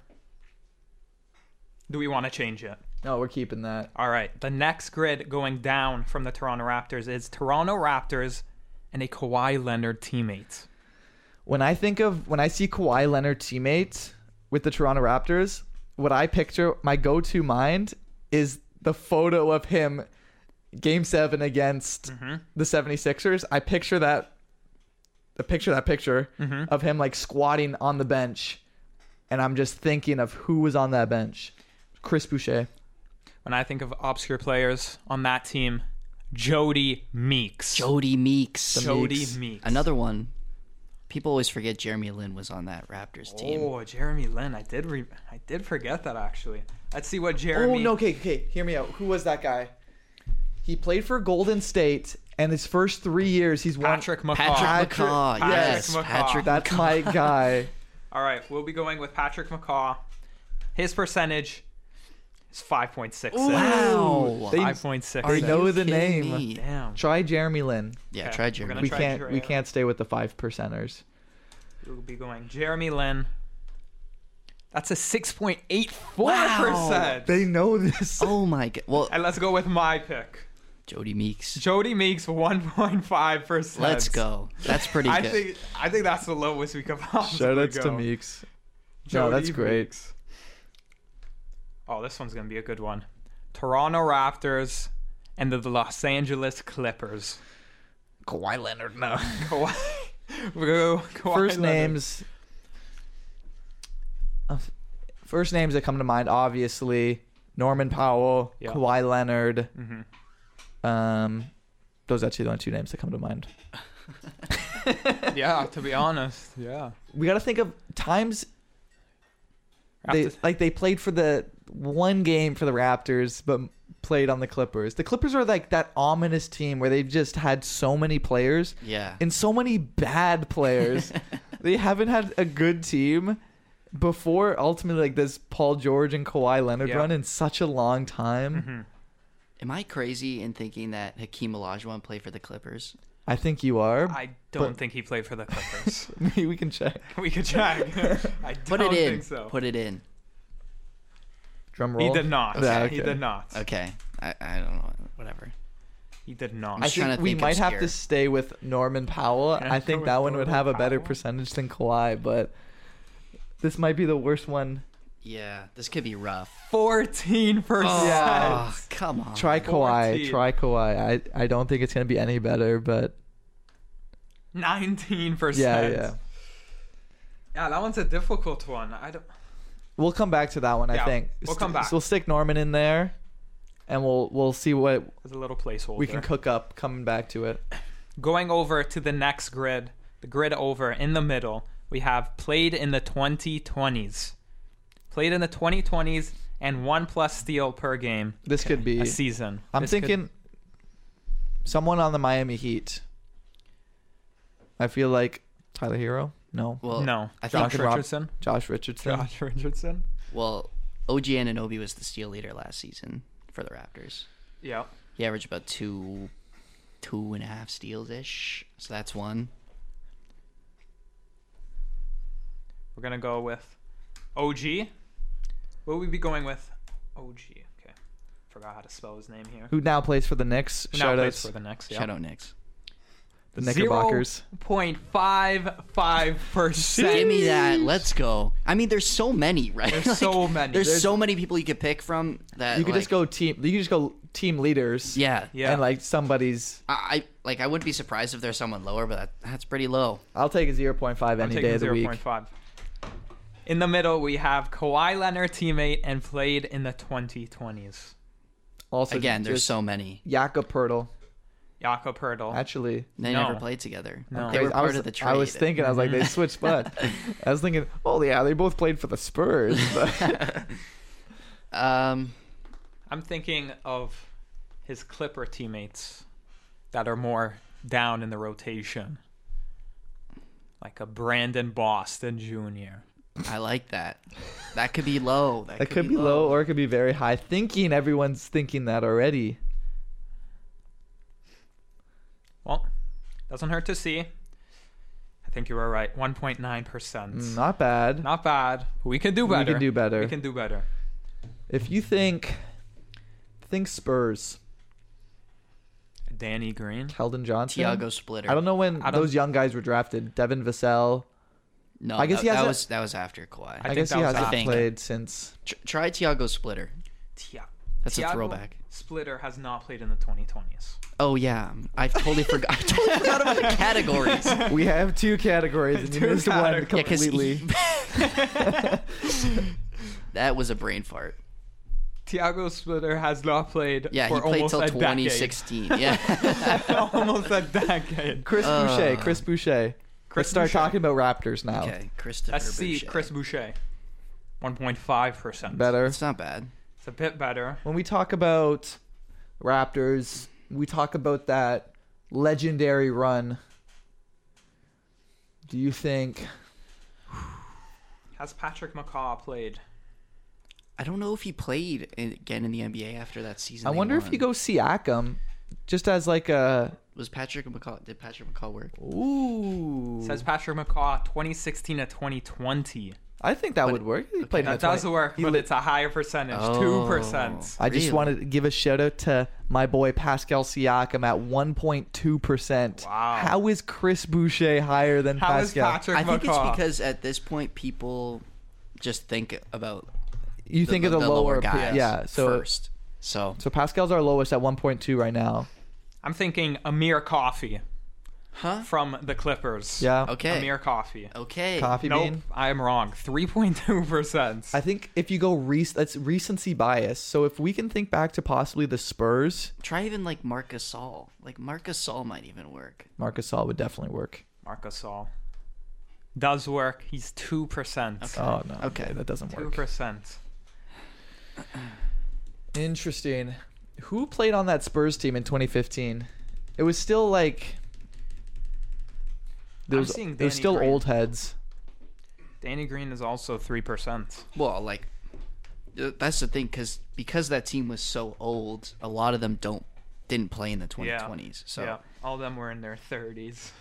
do we want to change it? No, we're keeping that. All right. The next grid going down from the Toronto Raptors is Toronto Raptors and a Kawhi Leonard teammate. When I think of when I see Kawhi Leonard teammates with the Toronto Raptors, what I picture, my go-to mind is the photo of him game seven against Mm-hmm. the seventy-sixers. I picture that the picture that picture Mm-hmm. of him like squatting on the bench, and I'm just thinking of who was on that bench. Chris Boucher. When I think of obscure players on that team, Jody Meeks. Jody Meeks. Jody Meeks. Meeks. Another one. People always forget Jeremy Lin was on that Raptors team. Oh, Jeremy Lin. I did re- I did forget that, actually. Let's see what Jeremy... Oh no, okay, okay, hear me out. Who was that guy? He played for Golden State, and his first three years he's won. Patrick McCaw. Patrick McCaw. Patrick Yes, McCaw. Patrick That's McCaw. my guy. All right, we'll be going with Patrick McCaw. His percentage is five point six six. Wow. They- five point six They Are six. know you the kidding name. me? Damn. Try Jeremy Lin. Yeah, Okay, try we're Jeremy. gonna We try can't. Jeremy We Lin. can't stay with the five percenters. We'll be going Jeremy Lin. That's a six point eight four Wow. percent. They know this. Oh my god. Well, And let's go with my pick. Jody Meeks. Jody Meeks, one point five percent. Let's go. That's pretty I good. think I think that's the lowest we could possibly Shoutouts go. to Meeks. Jody No, that's great. Meeks. Oh, this one's gonna be a good one. Toronto Raptors and the Los Angeles Clippers. Kawhi Leonard. No. Kawhi. We're gonna go Kawhi First Leonard. names. uh, First names that come to mind, obviously, Norman Powell, Yeah. Kawhi Leonard. Mhm. Um, those are actually the only two names that come to mind. Yeah, to be honest, yeah. We got to think of times. They Raptors- like they played for the one game for the Raptors, but played on the Clippers. The Clippers are like that ominous team where they've just had so many players Yeah. and so many bad players. They haven't had a good team before ultimately like this Paul George and Kawhi Leonard Yeah. run in such a long time. Mhm. Am I crazy in thinking that Hakeem Olajuwon played for the Clippers? I think you are. I don't But- think he played for the Clippers. Maybe we can check. We could check. I don't Put it in. think so. Put it in. Drum He roll. did not. Yeah, He okay. did not. Okay. I, I don't know. Whatever. He did not. I'm I just trying think to we think might have to obscure. stay with Norman Powell. Yeah, I go think with that one would Norman have a better Powell. percentage than Kawhi, but this might be the worst one. Yeah. This could be rough. Fourteen percent. Yeah. Oh, come on. Try Kawhi. fourteen. Try Kawhi. I, I don't think it's going to be any better, but Nineteen yeah, percent. yeah. Yeah, that one's a difficult one. I don't. We'll come back to that one, Yeah, I think. we'll come back. So we'll stick Norman in there, and we'll we'll see what There's a little placeholder. we can cook up coming back to it. Going over to the next grid, the grid over in the middle, we have played in the twenty twenties. Played in the twenty twenties and one plus steal per game This could be. a season. I'm This could- thinking someone on the Miami Heat. I feel like Tyler Hero. No. Well, no. I think Josh Duncan Rob- Richardson. Josh Richardson. Josh Richardson. Well, O G Anunoby was the steal leader last season for the Raptors. Yeah. He averaged about two, two and a half steals ish. So that's one. We're gonna go with O G. What would we be going with? O G. Okay. Forgot how to spell his name here. Who now plays for the Knicks? Who now Shout plays outs. for the Knicks. Yeah. Shout out Knicks. The Knickerbockers. zero point five five percent. Give me that. Let's go. I mean, there's so many, right? There's so many. There's, There's- so many people you could pick from that. You could like, just go team. You could just go team leaders. Yeah. Yeah. And like somebody's. I, I like. I wouldn't be surprised if there's someone lower, but that, that's pretty low. I'll take a zero point five I'm any taking day of the zero week. point five. In the middle, we have Kawhi Leonard, teammate, and played in the twenty twenties. Also, Again, there's just so many. Jakob Pertl. Jakob Pertl. Actually, They No. never played together. No. They were I part was, of the trade. I was thinking, I was like, they switched spots. I was thinking, oh yeah, they both played for the Spurs. But Um, I'm thinking of his Clipper teammates that are more down in the rotation, like a Brandon Boston Junior I like that. That could be low. That, That could be low or it could be very high. Thinking everyone's thinking that already. Well, doesn't hurt to see. I think you were right. one point nine percent. Not bad. Not bad. We can do We better. can do better. We can do better. If you think think Spurs, Danny Green. Keldon Johnson, Thiago Splitter. I don't know when I don't- those young guys were drafted. Devin Vassell. No, I guess that, he that hasn't- was that was after Kawhi. I I, think guess that he was hasn't after. played since. Tr- try Thiago Splitter. Tia- That's a Thiago throwback. Splitter has not played in the twenty twenties. Oh yeah, I totally forgot. I totally forgot about the categories. We have two categories and you Two missed one categories. Yeah, 'cause completely. he- that was a brain fart. Thiago Splitter has not played Yeah, for he played almost till a twenty sixteen. Yeah. decade. Almost a decade. Chris Uh, Boucher. Chris Boucher. Chris Let's start Boucher. talking about Raptors now. Okay, Christopher Let's see Boucher. Chris Boucher. one point five percent. Better. It's not bad. It's a bit better. When we talk about Raptors, we talk about that legendary run. Do you think Has Patrick McCaw played? I don't know if he played in, again in the N B A after that season. I they wonder if won. you go Siakam just as like a Was Patrick McCaw? Did Patrick McCaw work? ooh. Says Patrick McCaw, twenty sixteen to twenty twenty. I think that would work. He played in That the does twenty work, he but li- it's a higher percentage, Oh. two percent. I just Really? wanted to give a shout out to my boy Pascal Siakam at one point two percent. Wow. How is Chris Boucher higher than How is Pascal? Patrick I think McCaw? it's because at this point people just think about you think of the, lower, guys yeah. So first. So so Pascal's our lowest at one point two right now. I'm thinking Amir Coffey huh? from the Clippers. Yeah. Okay. Amir Coffey. Okay. Coffee Nope, bean. I am wrong. three point two percent. I think if you go rec- that's recency bias. So if we can think back to possibly the Spurs, Try even like Marcus Gasol. Like Marcus Gasol might even work. Marcus Gasol would definitely work. Marcus Gasol. Does work. He's two percent. Okay. Oh no. Okay. that doesn't two work. percent. Interesting. Who played on that Spurs team in twenty fifteen? It was still like there I'm was, seeing it was Danny still Green. old heads. Danny Green is also three percent. Well, like th- that's the thing because because that team was so old, a lot of them don't didn't play in the twenty twenties. So Yeah, all of them were in their thirties.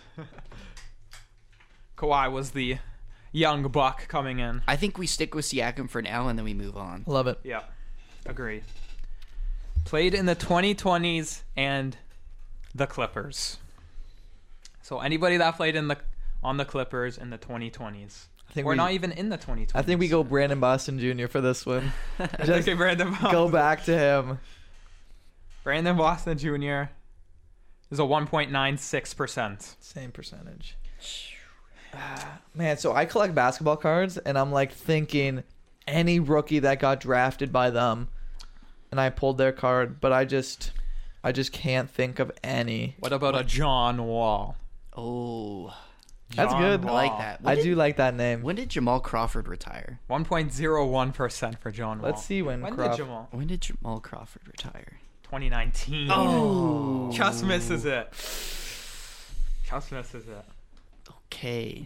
Kawhi was the young buck coming in. I think we stick with Siakam for now and then we move on. Love it. Yeah, agreed. Played in the twenty twenties and the Clippers. So anybody that played in the on the Clippers in the twenty twenties, I think or we, not even in the twenty twenties. I think we go Brandon Boston Junior for this one. Just Okay, Brandon go back to him. Brandon Boston Junior is a one point nine six percent. Same percentage. Ah, man, so I collect basketball cards, and I'm like thinking any rookie that got drafted by them, and I pulled their card, but I just, I just can't think of any. What about a John Wall? Oh, That's John good. I Wall. like that. I When did, do like that name. When did Jamal Crawford retire? one point zero one percent for John Wall. Let's see when. When Croft- did Jamal? When did Jamal Crawford retire? twenty nineteen. Oh. Just misses it. Just misses it. Okay.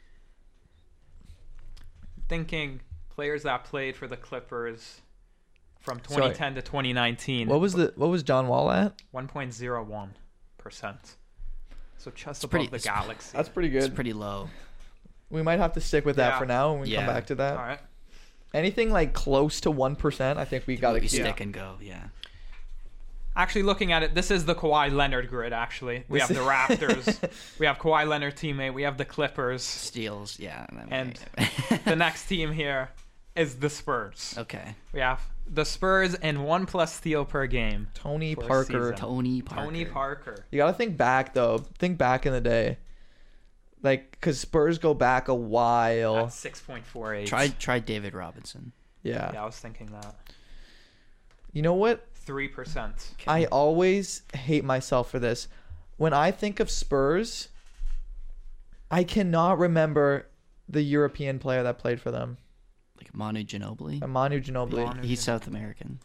Thinking players that played for the Clippers from twenty ten to twenty nineteen. What was the what was John Wall at? one point zero one percent. So just above pretty- the it's- Galaxy. That's pretty It's good. pretty low. We might have to stick with that Yeah. for now, and we come Yeah. back to that. All right. Anything like close to one percent, I think we got to We keep. stick and go. Yeah. Actually, looking at it, this is the Kawhi Leonard grid, actually. We This have the Raptors. We have Kawhi Leonard teammate. We have the Clippers. Steals. Yeah. then And we- the next team here is the Spurs. okay. We have the Spurs and one plus steal per game. Tony For a Parker. season. Tony Parker. Tony Parker. You got to think back though. Think back in the day, like because Spurs go back a while. At six point four eight. Try try David Robinson. Yeah. Yeah, I was thinking that. You know what? three percent. I always hate myself for this. When I think of Spurs, I cannot remember the European player that played for them. Like Manu Ginobili. Manu Ginobili. Manu- He's South American.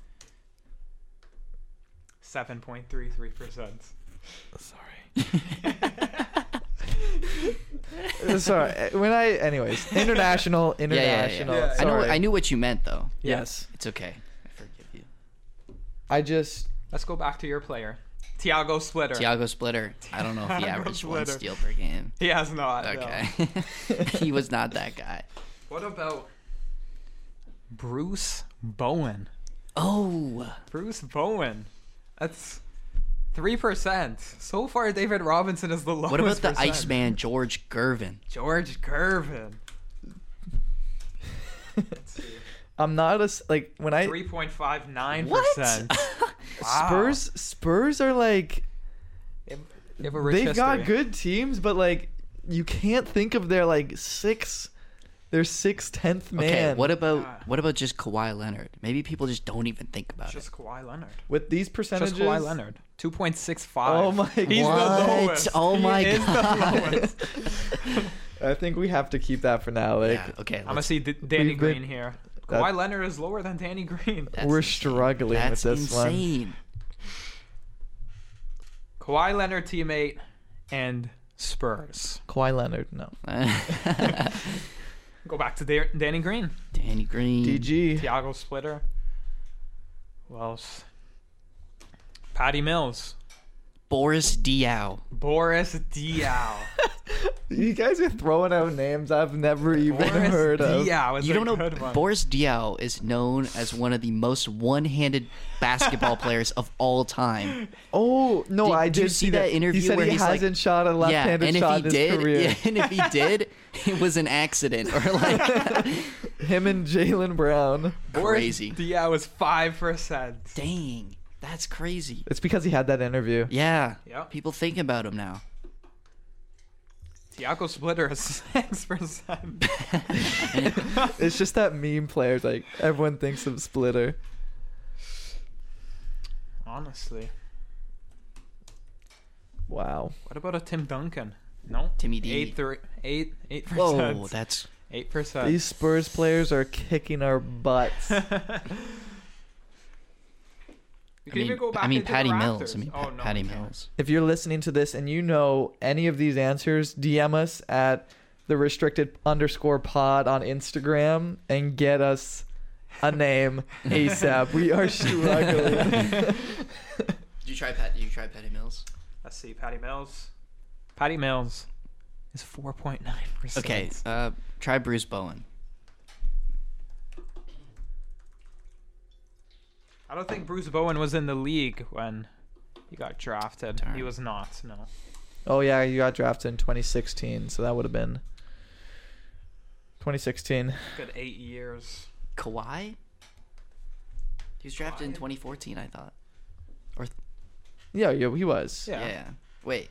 seven point three three percent. Sorry. Sorry. When I, anyways, international, Yeah, yeah, yeah, international. yeah. I know. sorry. I knew what you meant though. Yes. It's okay. I forgive you. I just. Let's go back to your player, Thiago Splitter. Tiago Splitter. I don't know if he Thiago averaged one Splitter. steal per game. He has not. no. Okay. He was not that guy. What about Bruce Bowen? Oh. Bruce Bowen. That's three percent. So far, David Robinson is the lowest. What about the percent. Iceman George Gervin? George Gervin. I'm not a s- like when I three point five nine What? percent. Spurs. Spurs are like They have a rich they've history. got good teams, but like you can't think of their like six, their sixth, tenth man. Okay. What about God. what about just Kawhi Leonard? Maybe people just don't even think about Just Kawhi Leonard. with these Just percentages? Kawhi Leonard. two point six five. Oh my He's What? the lowest. Oh He my is God. the lowest. I think we have to keep that for now. it. Like Yeah. Okay. I'm gonna let's- see D- Danny We've been- Green here. that- Kawhi Leonard is lower than Danny Green. that's we're insane. struggling That's with this one. insane. Kawhi Leonard teammate and Spurs. Kawhi Leonard, no. Go back to Da- Danny Green. Danny Green. D G. Thiago Splitter. Who else? Patty Mills. Boris Diaw. Boris Diaw. You guys are throwing out names I've never even Boris heard of. Diaw is You a don't know good one. Boris Diaw is known as one of the most one-handed basketball players of all time. Oh no, Did- I did did you see that interview He said where he he's like- hasn't shot a Yeah, left-handed and if shot he in his did, career. yeah, and if he did, it was an accident or like Him and Jaylen Brown. Boris crazy. Diaw was five percent. Dang, that's crazy. It's because he had that interview. Yeah, Yep. people think about him now. Thiago Splitter is six percent. It's just that meme players like everyone thinks of Splitter. Honestly. Wow. What about a Tim Duncan? No. Timmy D. Eight, three, eight, eight Whoa, percent. that's Eight percent. These Spurs players are kicking our butts. You I can mean, even go back I mean into Patty the Mills. Raptors. I mean oh, Pa- no, Patty you can't. Mills. If you're listening to this and you know any of these answers, D M us at the restricted underscore pod on Instagram and get us a name ASAP. We are struggling. Did you try Pat? Did you try Patty Mills? Let's see. Patty Mills. Patty Mills is four point nine percent. Okay, uh, try Bruce Bowen. I don't think Bruce Bowen was in the league when he got drafted. Darn. He was not. No. Oh yeah, you got drafted in twenty sixteen, so that would have been twenty sixteen. Good eight years. Kawhi? He was drafted in twenty fourteen, I thought. Or th- Yeah, yeah, he was. Yeah. yeah. Wait.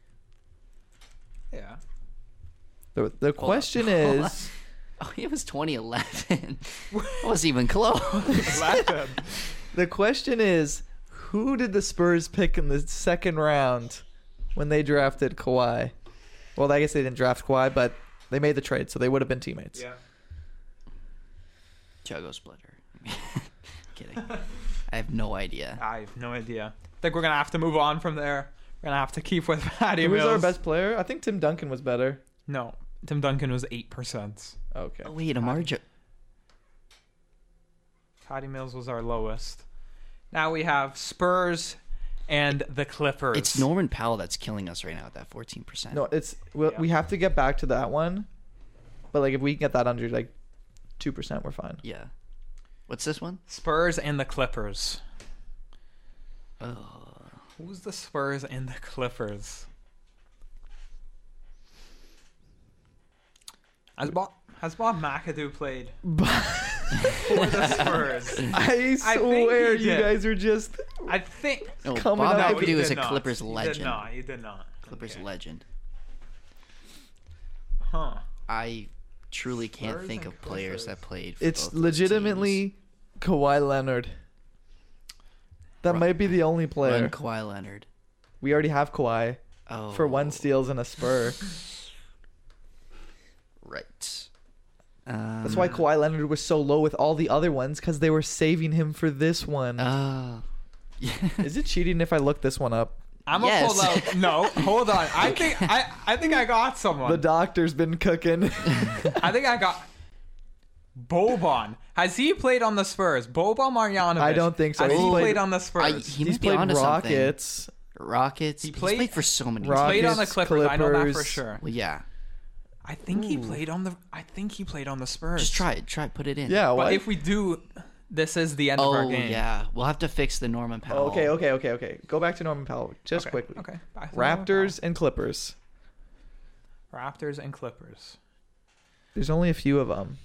Yeah. The the question is, Oh, it was twenty eleven. I wasn't even close. Eleven. the question is, who did the Spurs pick in the second round when they drafted Kawhi? Well, I guess they didn't draft Kawhi, but they made the trade, so they would have been teammates. Yeah. Tiago Splitter. Kidding. I have no idea. I have no idea. I think we're gonna have to move on from there. We're gonna have to keep with Patty Who was Mills. our best player? I think Tim Duncan was better. No, Tim Duncan was eight percent. Okay. Oh wait, Amar Jo- Patty Mills was our lowest. Now we have Spurs and the Clippers. It's Norman Powell that's killing us right now at that fourteen percent. No, it's we'll, Yeah. we have to get back to that one, but like if we can get that under like two percent, we're fine. Yeah. What's this one? Spurs and the Clippers. Oh. Who's the Spurs and the Clippers? Has Bob, has Bob McAdoo played for the Spurs? I I think swear he you did. guys are just I think. No, Coming Bob up- No, he McAdoo is did a not. Clippers He legend. did not. He did not. Clippers Okay. legend. Huh. I truly can't Spurs think and of players Clippers. that played for it's both those legitimately Kawhi Leonard. That Run- might be the only teams. player. Run Kawhi Leonard. We already have Kawhi Oh. for one steals and a spur. Right. Um, That's why Kawhi Leonard was so low with all the other ones, because they were saving him for this one. Oh. Yeah. Is it cheating if I look this one up? I'm gonna Yes. pull out. No, hold on. I think I I think I got someone. The doctor's been cooking. I think I got Boban. Has he played on the Spurs? Boban Marjanovic. I don't think so. Has He's he played- played on the I, Spurs? he He's might be played onto something. Rockets. Rockets. He He's played- played for so many Rockets. played on the Clippers. I know that for Clippers. sure. Well, yeah. I think he played on the. I think he played on the Spurs. Just try it. Try it. Put it in. Yeah. But What? if we do, this is the end of our Oh game. yeah. We'll have to fix the Norman Powell. okay. Okay. Okay. Okay. Go back to Norman Powell just Okay, quickly. Okay. Back to Norman Raptors and Clippers. Powell. Raptors and Clippers. There's only a few of them.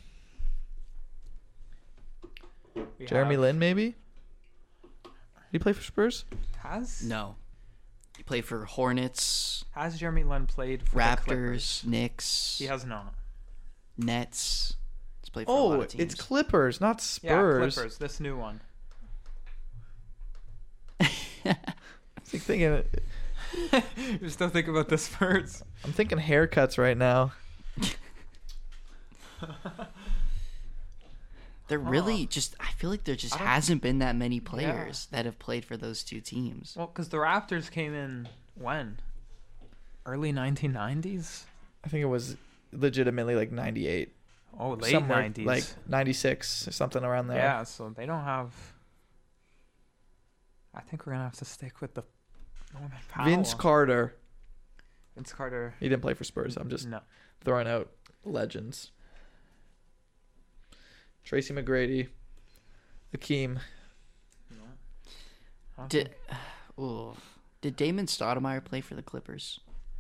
We Jeremy have- Lin, maybe. Did he play for Spurs? Has No. He played for Hornets, Has Jeremy Lin played for the Clippers? Raptors, Knicks, He has not. Nets. He's played for a lot Oh, of teams. it's Clippers, not Yeah, Spurs. Clippers. This new one. It's like thinking, You're still thinking about the Spurs. I'm thinking haircuts right now. There really just. I feel like there just I don't- hasn't been that many players that have played for those two teams. Well, because the Raptors came in when? Early nineteen nineties? I think it was legitimately like ninety-eight. Oh, late Somewhere nineties. like ninety-six or something around there. Yeah, so they don't have. I think we're gonna have to stick with the Norman Powell. Vince Carter. Vince Carter. He didn't play for Spurs. I'm just No. throwing out legends. Tracy McGrady. Akeem. no. Did, ooh, did Damon Stoudemire play for the Clippers?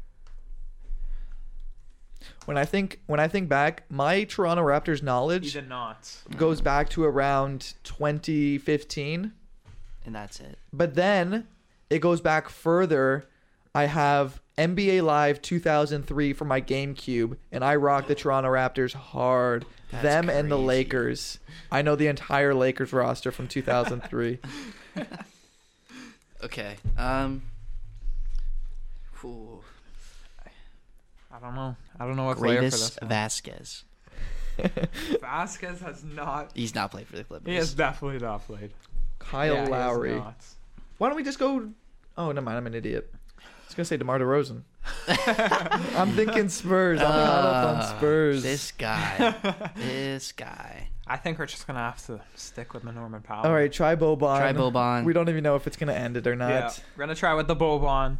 When I think when I think back, my Toronto Raptors He knowledge did not. goes back to around twenty fifteen. And that's it. But then it goes back further. I have N B A Live two thousand three for my GameCube, and I rock the Toronto Raptors hard. That's Them and the crazy. Lakers. I know the entire Lakers roster from two thousand three. Okay. Um. Ooh, I don't know. I don't know what player for Gravis this one. Vasquez. Vasquez has not. He's not played for the Clippers. He has definitely not played. Kyle Yeah, he has Lowry. not. Why don't we just go? Oh, never mind. I'm an idiot. I was gonna say DeMar DeRozan. I'm thinking Spurs. I'm caught up on Ah, Spurs. This guy. this guy. I think we're just gonna have to stick with the Norman Powell. All right, try Boban. Try Boban. We don't even know if it's gonna end it or not. Yeah, we're gonna try with the Boban.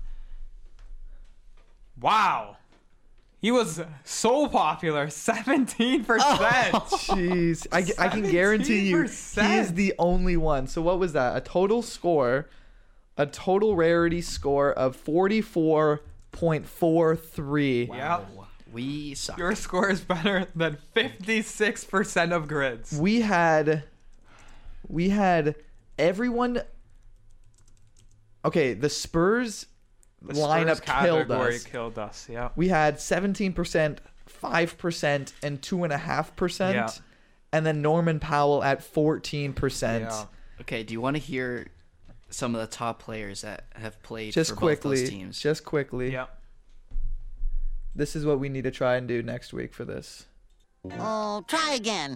Wow, he was so popular, seventeen percent. Jeez, I, I can guarantee you he is seventeen percent. the only one. So what was that? A total score, a total rarity score of forty-four point four three. Yeah, We suck. your score is better than fifty-six percent of grids. We had, we had everyone. Okay, the Spurs The lineup Spurs killed category us. Killed us. Yeah. We had seventeen percent, five percent, and two and a half percent, Yeah. and then Norman Powell at fourteen percent. Yeah. Okay, do you want to hear some of the top players that have played Just for both quickly, those teams? just quickly. Yeah. This is what we need to try and do next week for this. Oh, try again.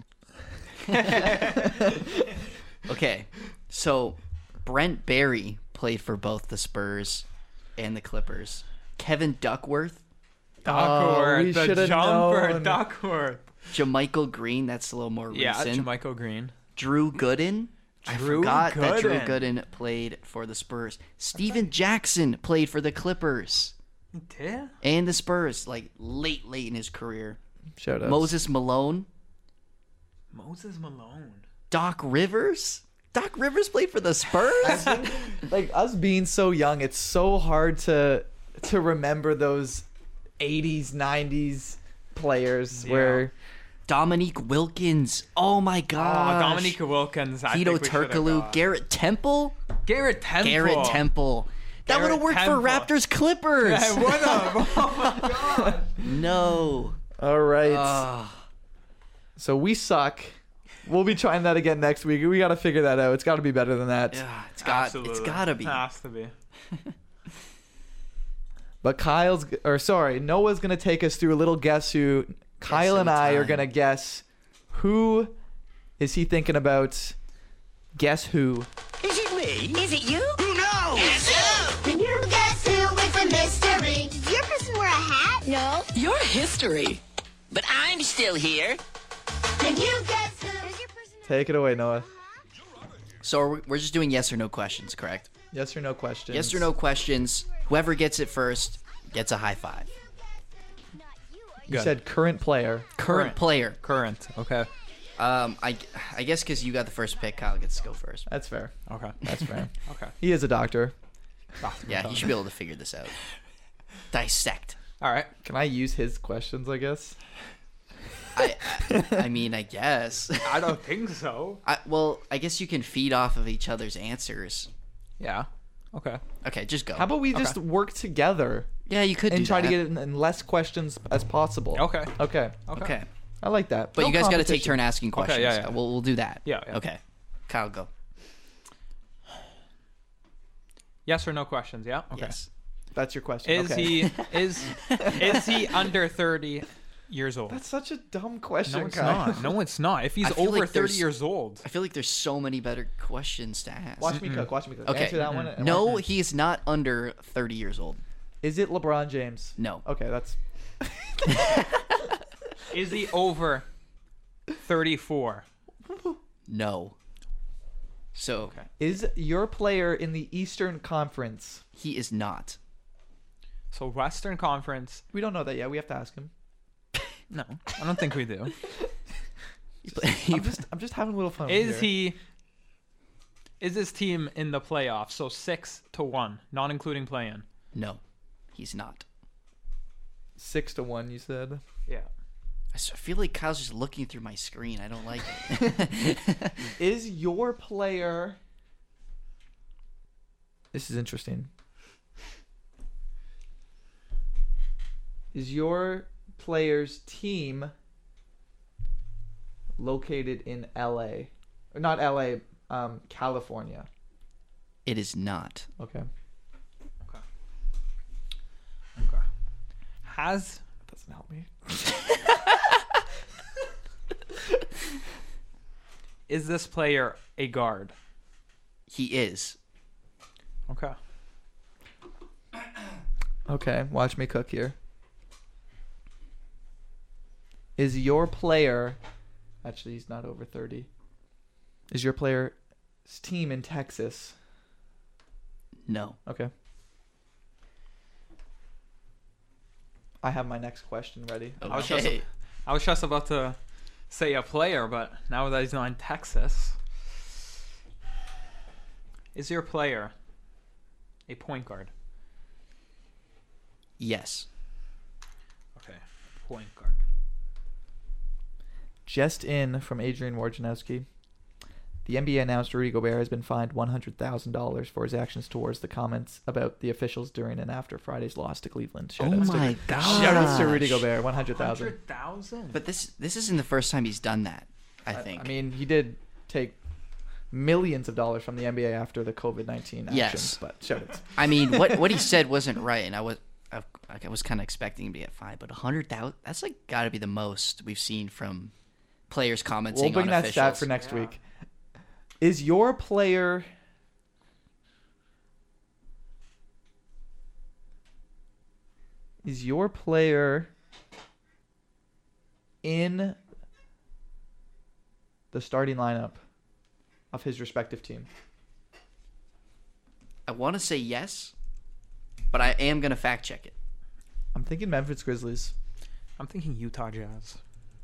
Okay, so Brent Barry played for both the Spurs and the Clippers. Kevin Duckworth, Duckworth, Oh, we the should've jumper, known. Duckworth. JaMychal Green, that's a little more Yeah, recent. JaMychal Green. Drew Gooden. I Drew forgot that Drew Gooden. Gooden played for the Spurs. Steven Jackson played for the Clippers Yeah. and the Spurs, like late, late in his career. Shout out. Moses Malone, Moses Malone. Doc Rivers. Doc Rivers played for the Spurs. Like us being so young, it's so hard to to remember those eighties, nineties players Yeah. where Dominique Wilkins. Oh my Oh, gosh. Dominique Wilkins. I Tito think we should've Turkoglu. got. Garrett Temple. Garrett Temple. Garrett Temple. That would have Garrett worked Temple. for Raptors Clippers. I would have. Oh my god. No. all right. Ah. So we suck. We'll be trying that again next week. We got to figure that out. It's got to be better than that. Yeah, it's got. Absolutely. It's gotta be. Has to be. But Kyle's, or sorry, Noah's gonna take us through a little guess who. Kyle who and I are time. gonna guess who is he thinking about. Guess who? Is it me? Is it you? Who knows? It's you! Can you guess know? You're history. But I'm still here. And you guess who? Take it away, Noah. So we're, we're just doing yes or no questions, correct? Yes or no questions. Yes or no questions. Whoever gets it first gets a high five. You Good. said current player. Current, Current. player. Current. Okay. Um, I, I guess because you got the first pick, Kyle gets to go first. That's fair. Okay. That's fair. Okay. He is a doctor. Yeah, he should be able to figure this out. Dissect. All right. Can I use his questions, I guess? I, I, I mean, I guess. I don't think so. I, well, I guess you can feed off of each other's answers. Yeah. Okay. Okay, just go. How about we just work together Yeah, you could and do try that. to get it in, in less questions as possible? Okay. Okay. Okay. Okay. I like that. But No you guys got to take competition. turn asking questions. yeah, yeah. We'll, we'll do that. Yeah, yeah. Okay. Kyle, go. Yes or no questions? Yeah. Okay. Yes. That's your question. Is okay. he is is he under thirty years old? That's such a dumb question, No, it's Kyle. not. No, it's not. If he's I feel over like thirty there's- years old, I feel like there's so many better questions to ask. Watch me cook. Watch me cook. Okay. Answer that one. and No, watch me- he is not under thirty years old. Is it LeBron James? No. Okay, that's is he over thirty-four? No. So Is your player in the Eastern Conference? he is not. So Western Conference. We don't know that yet. We have to ask him. No, I don't think we do. I'm just, I'm just having a little fun. Is here. he? Is his team in the playoffs? So six to one, not including play-in. No, he's not. six to one? You said. Yeah. I s- I feel like Kyle's just looking through my screen. I don't like it. Is your player? This is interesting. Is your player's team located in L A? Or not L A, um, California. It is not. Okay. Okay. Okay. Has Doesn't help me. is this player a guard? He is. Okay. Okay, watch me cook here. Is your player... Actually, he's not over thirty. Is your player's team in Texas? No. Okay. I have my next question ready. I was just Okay. I was just about to say a player, but now that he's not in Texas, is your player a point guard? Yes. Okay, point guard. Just in from Adrian Wojnarowski. The N B A announced Rudy Gobert has been fined one hundred thousand dollars for his actions towards the comments about the officials during and after Friday's loss to Cleveland. Oh Shoutouts my to, gosh. Shoutouts to Rudy Gobert, one hundred thousand dollars. Hundred thousand. But this this isn't the first time he's done that, I think. I mean, he did take millions of dollars from the N B A after the COVID nineteen actions, Yes. but shoutouts. I mean, what what he said wasn't right, and I was I, I was kind of expecting him to get fined, but one hundred thousand, that's like got to be the most we've seen from players commenting We'll bring on that officials. stat for next week. Is your player Is your player in the starting lineup of his respective team? I want to say yes, but I am going to fact check it. I'm thinking Memphis Grizzlies. I'm thinking Utah Jazz.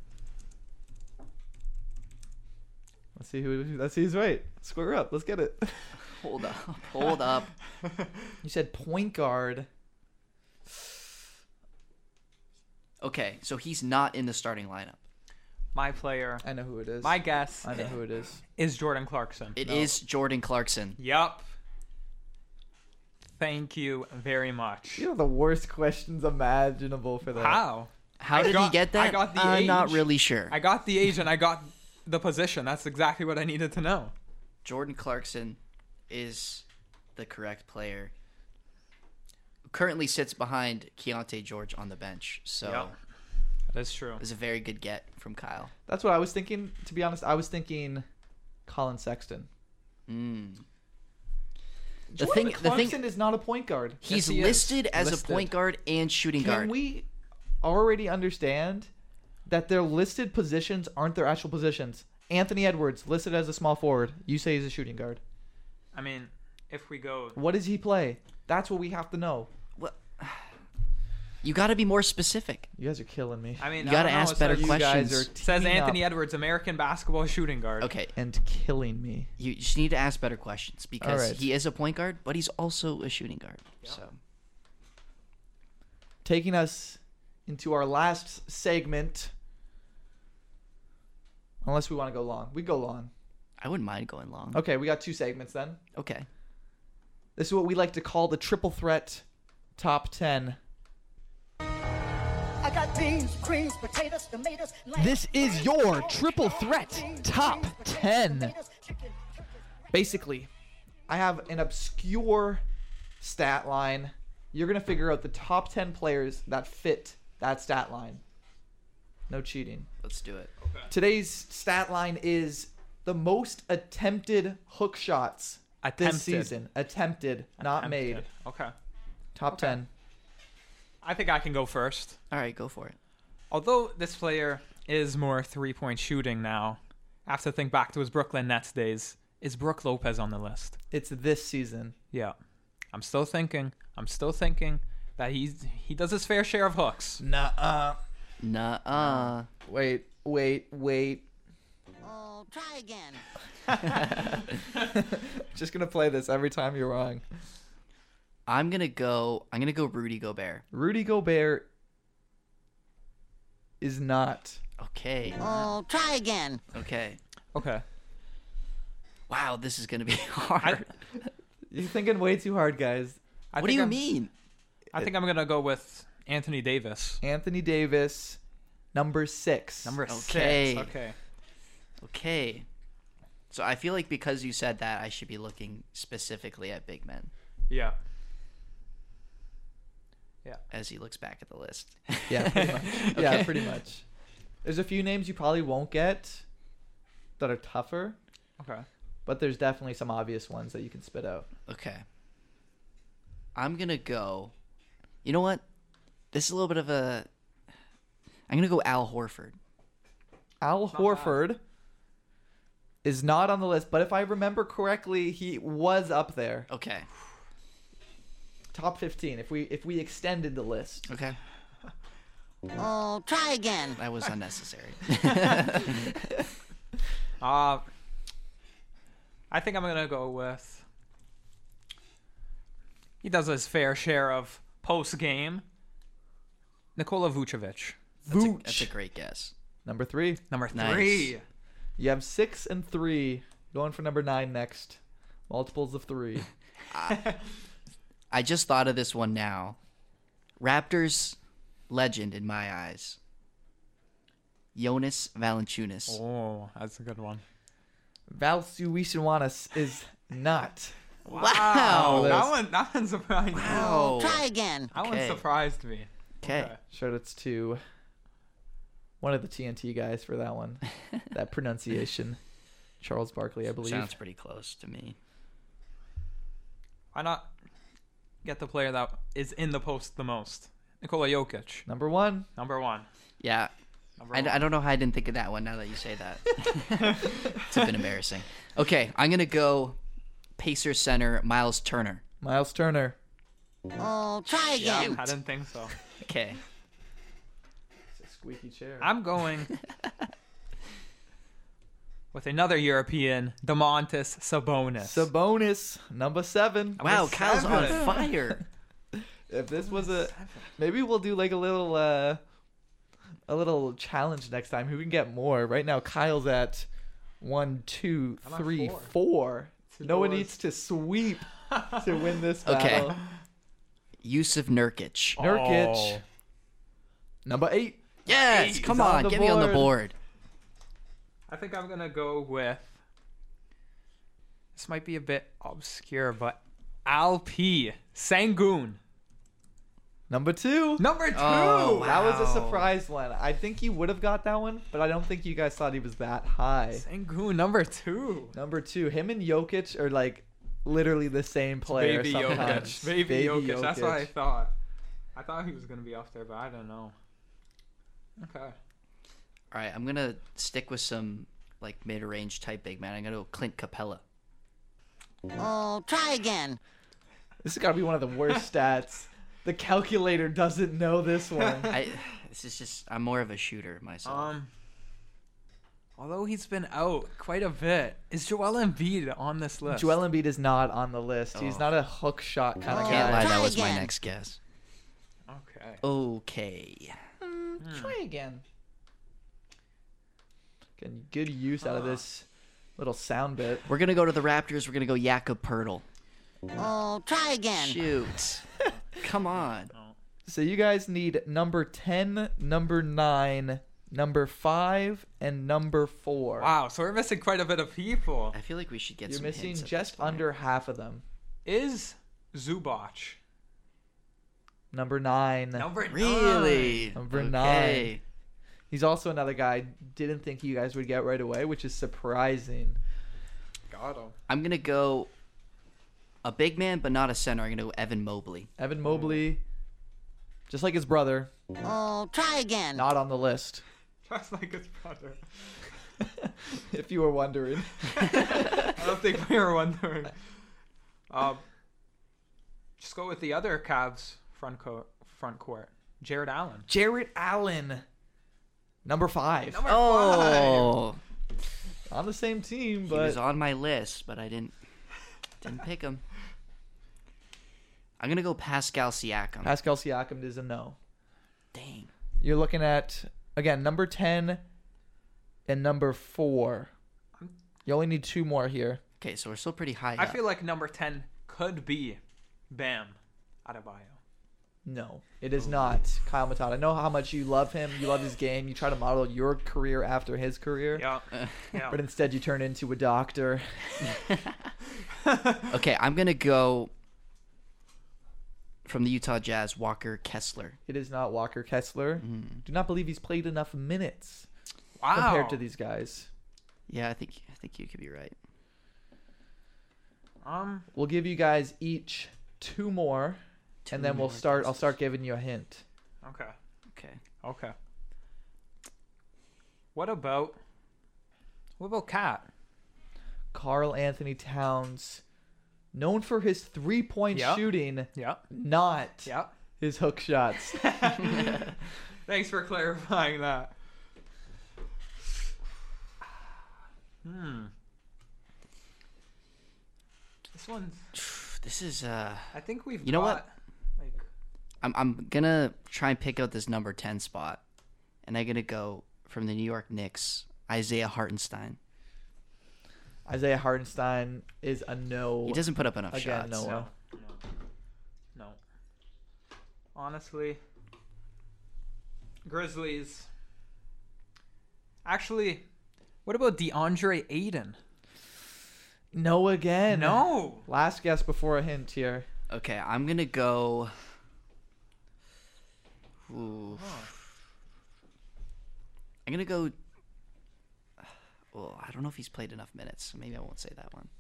Let's see who. Let's see who's right. Square up. Let's get it. Hold up. Hold up. You said point guard. Okay, so he's not in the starting lineup. My player, I know who it is. my guess I know who it is. is Jordan Clarkson. It is Jordan Clarkson. Yup. Thank you very much. You know the worst questions imaginable for that. How? How I did got- he get that? I got the I'm not age. really sure. I got the age and I got the position. That's exactly what I needed to know. Jordan Clarkson is the correct player. Currently sits behind Keontae George on the bench. So Yep. That is true. it was a very good get from Kyle. That's what I was thinking. To be honest, I was thinking Colin Sexton. Mm. The Jordan thing, the Clarkson thing, is not a point guard. he's Yes, he is. listed as Listed. a point guard and shooting Can guard. we already understand that their listed positions aren't their actual positions. Anthony Edwards, listed as a small forward. You say he's a shooting guard. I mean, if we go... What does he play? That's what we have to know. Well, you got to be more specific. You guys are killing me. I mean, You I got to don't know, ask it better says- questions. You guys are It says teaming Anthony up Edwards, American basketball shooting guard. Okay. and killing me. You just need to ask better questions because All right. he is a point guard, but he's also a shooting guard. So Taking us into our last segment. Unless we want to go long. We go long. I wouldn't mind going long. Okay, we got two segments then. Okay. This is what we like to call the triple threat top ten. I got beans, greens, potatoes, tomatoes. This is your triple threat top ten. Basically, I have an obscure stat line. You're going to figure out the top ten players that fit that stat line. No cheating. Let's do it. Today's stat line is the most attempted hook shots Attempted. this season. Attempted, not made. Attempted. Okay. Top Okay. ten. I think I can go first. All right, go for it. Although this player is more three-point shooting now, I have to think back to his Brooklyn Nets days. Is Brook Lopez on the list? It's this season. Yeah. I'm still thinking. I'm still thinking that he's he does his fair share of hooks. Nuh-uh. Nuh-uh. Wait, wait, wait. Oh, try again. Just gonna play this every time you're wrong. I'm gonna go. I'm gonna go Rudy Gobert. Rudy Gobert is not. Okay. Oh, try again. Okay. Okay. Wow, this is gonna be hard. You're thinking way too hard, guys. I what do think you I'm- mean? I think I'm gonna go with Anthony Davis. Anthony Davis, number six. Number Okay. six. Okay. Okay. So I feel like because you said that, I should be looking specifically at big men Yeah. as he looks back at the list. Yeah, pretty much. Yeah, Okay. pretty much. There's a few names you probably won't get that are tougher, Okay. but there's definitely some obvious ones that you can spit out. Okay. I'm gonna go. You know what? This is a little bit of a. I'm gonna go Al Horford. Al Horford is not on the list, but if I remember correctly, he was up there. Okay. Top fifteen. If we if we extended the list. Okay. Oh, try again. That was unnecessary. Uh, I think I'm gonna go with. He does his fair share of post game. Nikola Vucevic, That's a, Vooch. that's a great guess. Number three. number Nice. three. You have six and three. Going for number nine next. Multiples of three. I just thought of this one now. Raptors legend in my eyes. Jonas Valanciunas. Oh, that's a good one. Valsuisiwanis is not. Wow. that one, that one surprised me. Wow. Try again. That one Okay. surprised me. Okay. Shout outs to one of the T N T guys for that one. That pronunciation. Charles Barkley, I believe. Sounds pretty close to me. Why not get the player that is in the post the most? Nikola Jokic, Number one. number one. Yeah. Number I, one. I don't know how I didn't think of that one now that you say that. It's a bit embarrassing. Okay, I'm going to go Pacers center Miles Turner. Miles Turner. Oh, try again. I didn't think so. Okay. It's a squeaky chair. I'm going with another European, Domantas Sabonis. Sabonis, number seven. Wow, Number Kyle's on seven. fire. If this was a, maybe we'll do like a little, uh, a little challenge next time. Who can get more? Right now, Kyle's at one, two, I'm at three, four. four. Two No one doors. needs to sweep to win this Okay. battle. Yusuf Nurkic. Nurkic, Oh. number eight. Yes, He's come on on, the get me on the board. board. I think I'm gonna go with. This might be a bit obscure, but Al P. Sangoon, Number two. number two. Oh, wow. That was a surprise one. I think you would have got that one, but I don't think you guys thought he was that high. Sangoon, number two. Number two, him and Jokic are like literally the same player. Baby sometimes. Jokic. Baby, Jokic. That's what I thought. I thought he was gonna be up there, but I don't know. Okay. All right, I'm gonna stick with some like mid-range type big man. I'm gonna go Clint Capella. Oh, try again. This has got to be one of the worst stats. The calculator doesn't know this one. I this is just I'm more of a shooter myself. Um. Although he's been out quite a bit, is Joel Embiid on this list? Joel Embiid is not on the list. He's Oh. not a hook shot kind of Oh. guy. Can't lie, Try that was my again. next guess. Okay. Okay. Mm, Try again. Getting good use out of this little sound bit. We're gonna go to the Raptors. We're gonna go Jakob Poeltl. Oh, try again. Shoot. Come on. So you guys need number ten, number nine, number five, and number four. Wow, so we're missing quite a bit of people. I feel like we should get You're some missing hints at just this point. under half of them. Is Zubac Number nine. number Really? Number okay. nine. He's also another guy I didn't think you guys would get right away, which is surprising. Got him. I'm gonna go a big man, but not a center. I'm gonna go Evan Mobley. Evan Mobley, just like his brother, Oh, try again. not on the list. Just like his brother. If you were wondering. I don't think we were wondering. Um, just go with the other Cavs front court. Front court. Jared Allen. Jarrett Allen, number five. Number Oh, On the same team, he but was on my list, but I didn't didn't pick him. I'm gonna go Pascal Siakam. Pascal Siakam is a no. Dang. You're looking at, again, number ten and number four. You only need two more here. Okay, so we're still pretty high. I up. feel like number ten could be Bam Adebayo. No, it is not Kyle Matata. I know how much you love him. You love his game. You try to model your career after his career. Yeah. yeah. But instead, you turn into a doctor. Okay, I'm gonna go from the Utah Jazz, Walker Kessler. It is not Walker Kessler. Do not believe he's played enough minutes Wow. compared to these guys. Yeah, I think I think you could be right. Um. We'll give you guys each two more, Two and then we'll more start. I'll guesses. start giving you a hint. Okay. Okay. Okay. What about? What about Cat? Karl Anthony Towns, known for his three-point Yep. shooting, Yeah. not Yeah. his hook shots. Thanks for clarifying that. Hmm. This one's. This is uh I think we've. You know got, what? Like. I'm I'm gonna try and pick out this number ten spot, and I'm gonna go from the New York Knicks, Isaiah Hartenstein. Isaiah Hartenstein is a no. He doesn't put up enough Again, shots. no. No. No. Honestly, Grizzlies. Actually, what about DeAndre Ayton? No again. No. Last guess before a hint here. Okay, I'm gonna go. Ooh. I'm gonna go. Well, I don't know if he's played enough minutes, so maybe I won't say that one.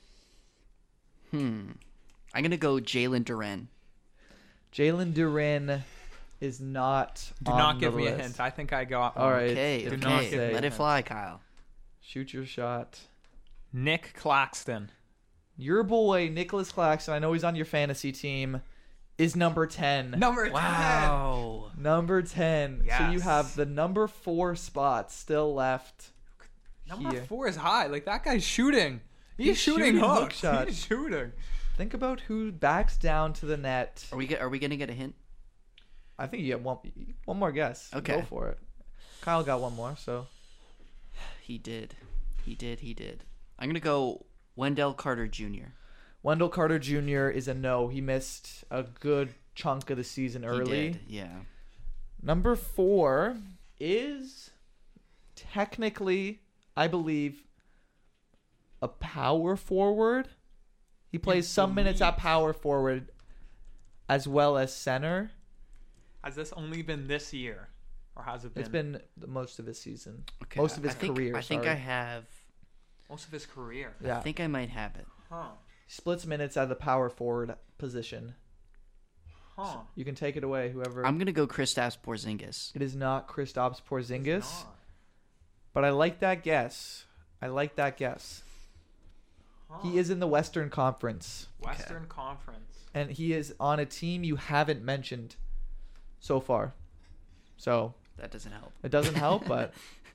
Hmm. I'm gonna go Jalen Duren. Jalen Duren is not. Do on not give the me a list. hint. I think I got All one. right. Okay, if do you not okay. give me Let a it fly, Kyle. Shoot your shot. Nick Claxton. Your boy Nicholas Claxton, I know he's on your fantasy team, is number ten. Number Wow. Number ten. So you Yes. have the number four spot still left. ten. Number here. four is high. Like, that guy's shooting. He's, He's shooting, shooting hook hooks. shots. He's shooting. Think about who backs down to the net. Are we get, Are we gonna get a hint? I think you get one one more guess. Okay. Go for it. Kyle got one more, so He did. He did. He did. I'm gonna go Wendell Carter Junior Wendell Carter Junior is a no. He missed a good chunk of the season early. He did. Yeah. Number four is technically, I believe, a power forward. He plays some minutes at power forward as well as center. Has this only been this year? Or has it been, It's been the most of his season. Okay. Most of his I think, career. I think sorry. I have. most of his career? Yeah. I think I might have it. Huh. Splits minutes at the power forward position. Huh. You can take it away, whoever. I'm gonna go Kristaps Porzingis. It is not Kristaps Porzingis, It's not. but I like that guess. I like that guess. Huh. He is in the Western Conference, Western Conference. and he is on a team you haven't mentioned so far. So That doesn't help. it doesn't help, but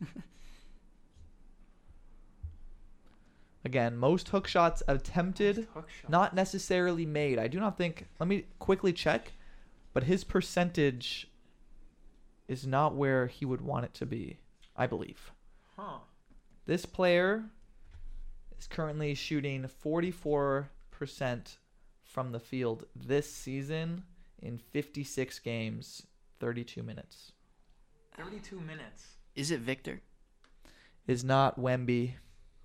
again, most hook shots attempted, Most hook shots. not necessarily made. I do not think. Let me quickly check, but his percentage is not where he would want it to be, I believe. Huh. This player is currently shooting forty-four percent from the field this season in fifty-six games, thirty-two minutes. thirty-two minutes. Is it Victor? Is not Wemby.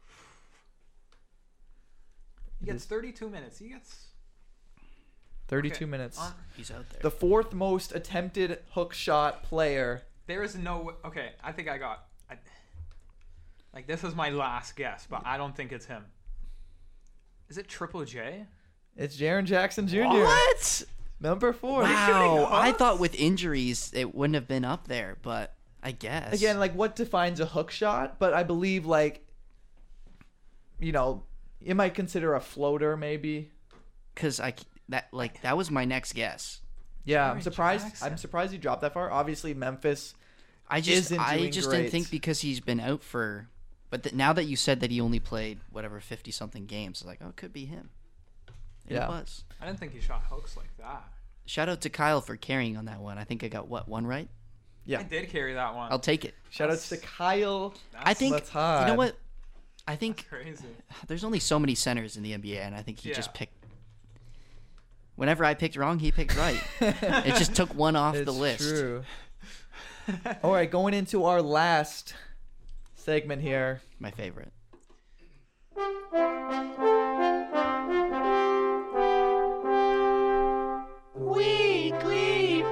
He It gets is thirty-two minutes. He gets thirty-two okay. minutes. On- He's out there. The fourth most attempted hook shot player. There is no w- okay. I think I got. I, like this is my last guess, but I don't think it's him. Is it Triple J? It's Jaren Jackson Junior What? Number four. Wow. I hooks? thought with injuries it wouldn't have been up there, but I guess. Again, like what defines a hook shot? But I believe like, you know, you might consider a floater maybe. because I c- that like that was my next guess. Yeah, I'm Jaren surprised. Jackson. I'm surprised he dropped that far. Obviously, Memphis. I just Isn't I doing just great. didn't think because he's been out for, but th- now that you said that he only played whatever fifty something games, like oh it could be him. And Yeah. It was. I didn't think he shot hooks like that. Shout out to Kyle for carrying on that one. I think I got what one right. Yeah. I did carry that one. I'll take it. Shout outs to That's- Kyle. I think That's you hot. know what. I think Crazy. there's only so many centers in the N B A, and I think he just Yeah. picked. Whenever I picked wrong, he picked right. It just took one off It's the list. true. All right, going into our last segment here. My favorite. Weekly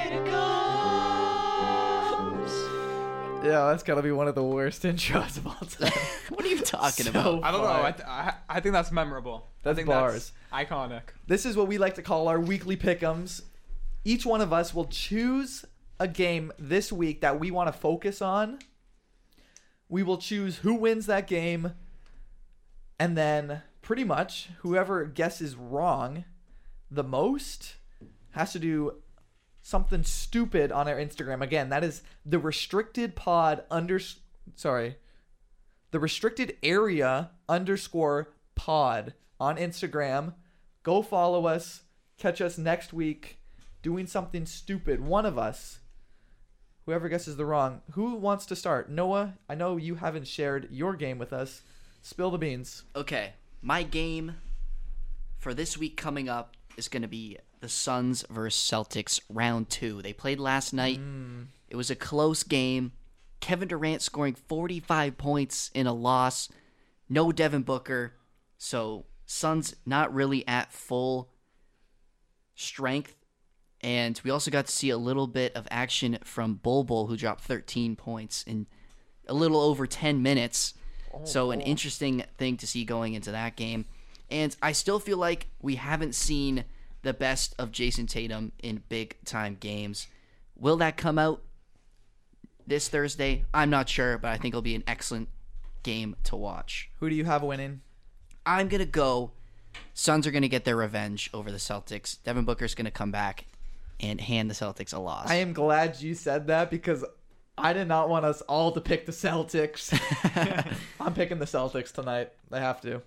Yeah, that's gotta be one of the worst intros of all time. What are you talking So about? I don't know. fire. I, th- I, I think that's memorable. That's I think bars. That's iconic. This is what we like to call our weekly pick'ems. Each one of us will choose a game this week that we want to focus on. We will choose who wins that game, and then pretty much whoever guesses wrong the most has to do something stupid on our Instagram. Again, that is the restricted pod under sorry. The restricted area underscore pod on Instagram. Go follow us. Catch us next week doing something stupid. One of us. Whoever guesses the wrong. Who wants to start? Noah, I know you haven't shared your game with us. Spill the beans. Okay, my game for this week coming up is going to be the Suns versus Celtics round two. They played last night. Mm. It was a close game. Kevin Durant scoring forty-five points in a loss. No Devin Booker. So Suns not really at full strength. And we also got to see a little bit of action from Bol Bol, who dropped thirteen points in a little over ten minutes. So an interesting thing to see going into that game. And I still feel like we haven't seen the best of Jason Tatum in big-time games. Will that come out this Thursday? I'm not sure, but I think it'll be an excellent game to watch. Who do you have winning? I'm going to go Suns are going to get their revenge over the Celtics. Devin Booker's going to come back and hand the Celtics a loss. I am glad you said that because I did not want us all to pick the Celtics. I'm picking the Celtics tonight. I have to.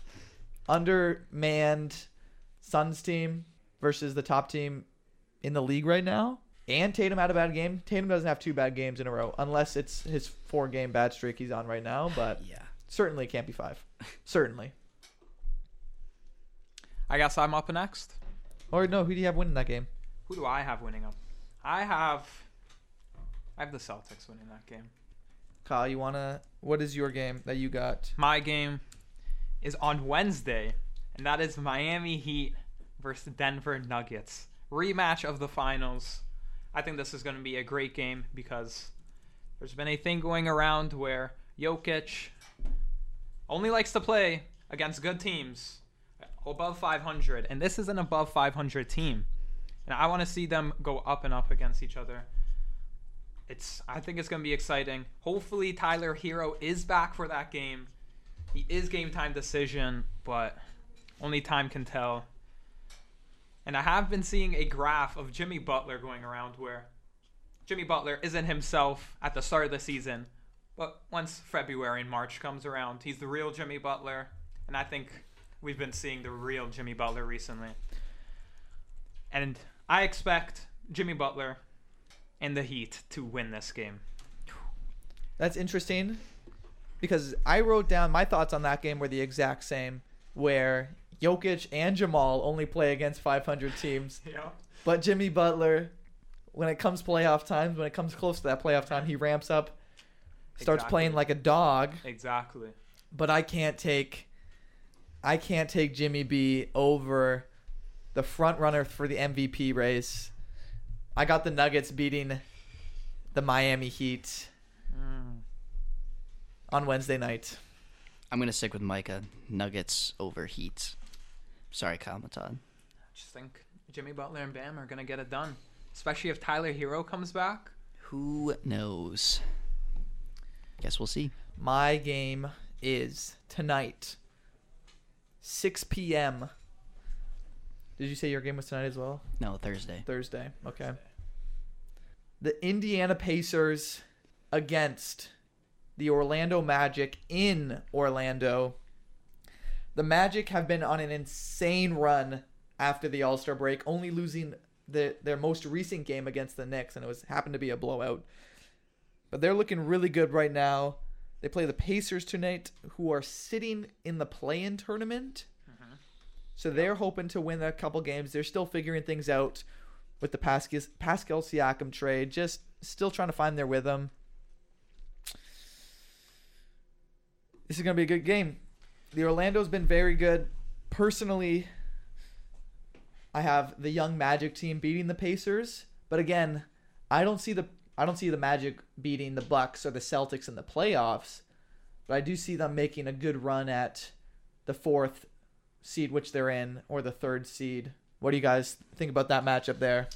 Undermanned Suns team versus the top team in the league right now. And Tatum had a bad game. Tatum doesn't have two bad games in a row unless it's his four-game bad streak he's on right now. But yeah. certainly it can't be five. Certainly. I guess I'm up next. Or no, who do you have winning that game? Who do I have winning up? I have I have the Celtics winning that game. Kyle, you wanna? What is your game that you got? My game is on Wednesday, and that is Miami Heat versus Denver Nuggets. Rematch of the finals. I think this is going to be a great game because there's been a thing going around where Jokic only likes to play against good teams above five hundred, and this is an above five hundred team. and I want to see them go up and up against each other. It's I think it's going to be exciting. Hopefully Tyler Hero is back for that game. He is game time decision, but only time can tell. And I have been seeing a graph of Jimmy Butler going around where Jimmy Butler isn't himself at the start of the season, but once February and March comes around, he's the real Jimmy Butler. And I think we've been seeing the real Jimmy Butler recently. And I expect Jimmy Butler and the Heat to win this game. That's interesting because I wrote down my thoughts on that game were the exact same, where Jokic and Jamal only play against five hundred teams. Yeah. But Jimmy Butler, when it comes playoff times, when it comes close to that playoff time, he ramps up, starts Exactly. playing like a dog. Exactly. But I can't take I can't take Jimmy B over the front runner for the M V P race. I got the Nuggets beating the Miami Heat Mm. on Wednesday night. I'm gonna stick with Micah. Nuggets over Heat. Sorry, Kyle Matad. I just think Jimmy Butler and Bam are going to get it done. Especially if Tyler Hero comes back. Who knows? Guess we'll see. My game is tonight, six p.m. Did you say your game was tonight as well? No, Thursday. Thursday. Okay. The Indiana Pacers against the Orlando Magic in Orlando. The Magic have been on an insane run after the All-Star break, only losing the, their most recent game against the Knicks, and it was happened to be a blowout. But they're looking really good right now. They play the Pacers tonight, who are sitting in the play-in tournament. Mm-hmm. So they're hoping to win a couple games. They're still figuring things out with the Pascal, Pascal Siakam trade, just still trying to find their rhythm. This is going to be a good game. The Orlando's been very good. Personally, I have the young Magic team beating the Pacers, but again, I don't see the I don't see the Magic beating the Bucks or the Celtics in the playoffs, but I do see them making a good run at the fourth seed, which they're in, or the third seed. What do you guys think about that matchup there?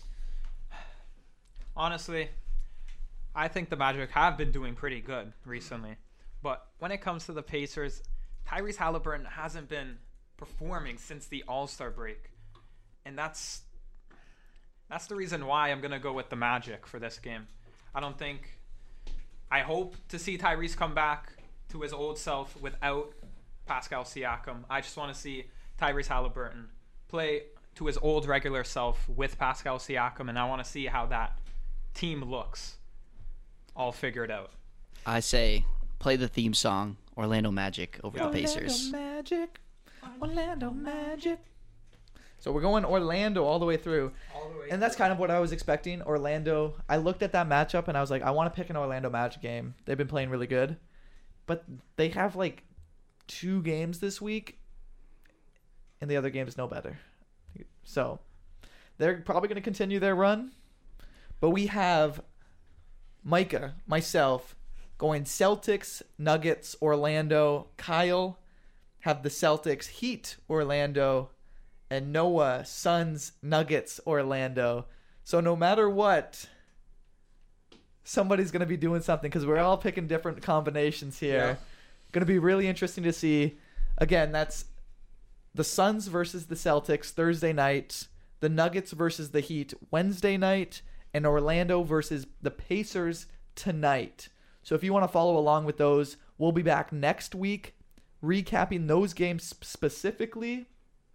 Honestly, I think the Magic have been doing pretty good recently. But when it comes to the Pacers, Tyrese Halliburton hasn't been performing since the All-Star break. And that's that's the reason why I'm going to go with the Magic for this game. I don't think... I hope to see Tyrese come back to his old self without Pascal Siakam. I just want to see Tyrese Halliburton play to his old regular self with Pascal Siakam, and I want to see how that team looks all figured out. I say play the theme song, Orlando Magic over Orlando the Pacers. Magic. Orlando Magic. So we're going Orlando all the way through. All the way and that's kind of what I was expecting. Orlando. I looked at that matchup and I was like, I want to pick an Orlando Magic game. They've been playing really good. But they have like two games this week. And the other game is no better. So they're probably going to continue their run. But we have Micah, myself, going Celtics, Nuggets, Orlando. Kyle have the Celtics, Heat, Orlando. And Noah, Suns, Nuggets, Orlando. So no matter what, somebody's going to be doing something because we're all picking different combinations here. Yeah. Going to be really interesting to see. Again, that's the Suns versus the Celtics Thursday night, the Nuggets versus the Heat Wednesday night, and Orlando versus the Pacers tonight. So if you want to follow along with those, we'll be back next week recapping those games specifically.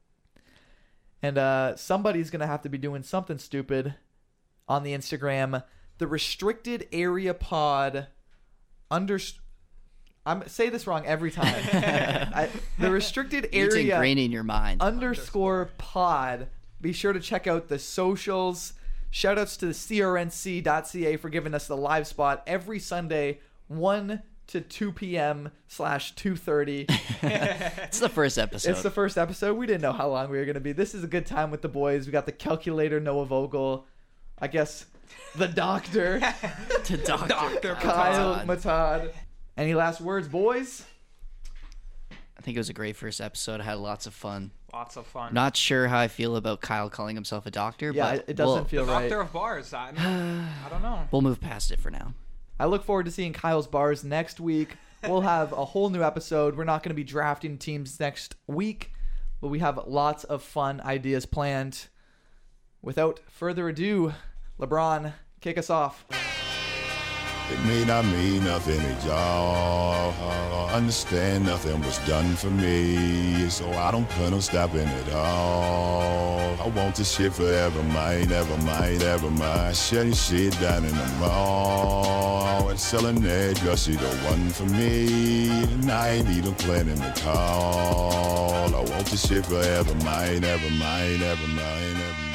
And uh, somebody's going to have to be doing something stupid on the Instagram. The Restricted Area Pod under... I'm say this wrong every time. I, the Restricted Area... It's ingrained in your mind. Underscore pod. Be sure to check out the socials. Shoutouts to the C R N C dot C A for giving us the live spot every Sunday, one to two p.m. slash two thirty. It's the first episode. It's the first episode. We didn't know how long we were going to be. This is a good time with the boys. We got the calculator, Noah Vogel. I guess the doctor. to Doctor Doctor Kyle Matad. Matad. Any last words, boys? I think it was a great first episode. I had lots of fun. Lots of fun. Not sure how I feel about Kyle calling himself a doctor, Yeah, but it- it doesn't we'll, feel the right. Doctor of Bars. I, mean, I don't know. we'll move past it for now. I look forward to seeing Kyle's Bars next week. We'll have a whole new episode. We're not going to be drafting teams next week, but we have lots of fun ideas planned. Without further ado, LeBron, kick us off. It may not mean nothing to y'all. Understand nothing was done for me, so I don't put no stop in it all. I want this shit forever, mine, ever mine, ever mine. Shutting shit down in the mall and selling that girl, she the one for me. And I ain't even planning to call. I want this shit forever, mine, ever mine, ever mine, ever mine.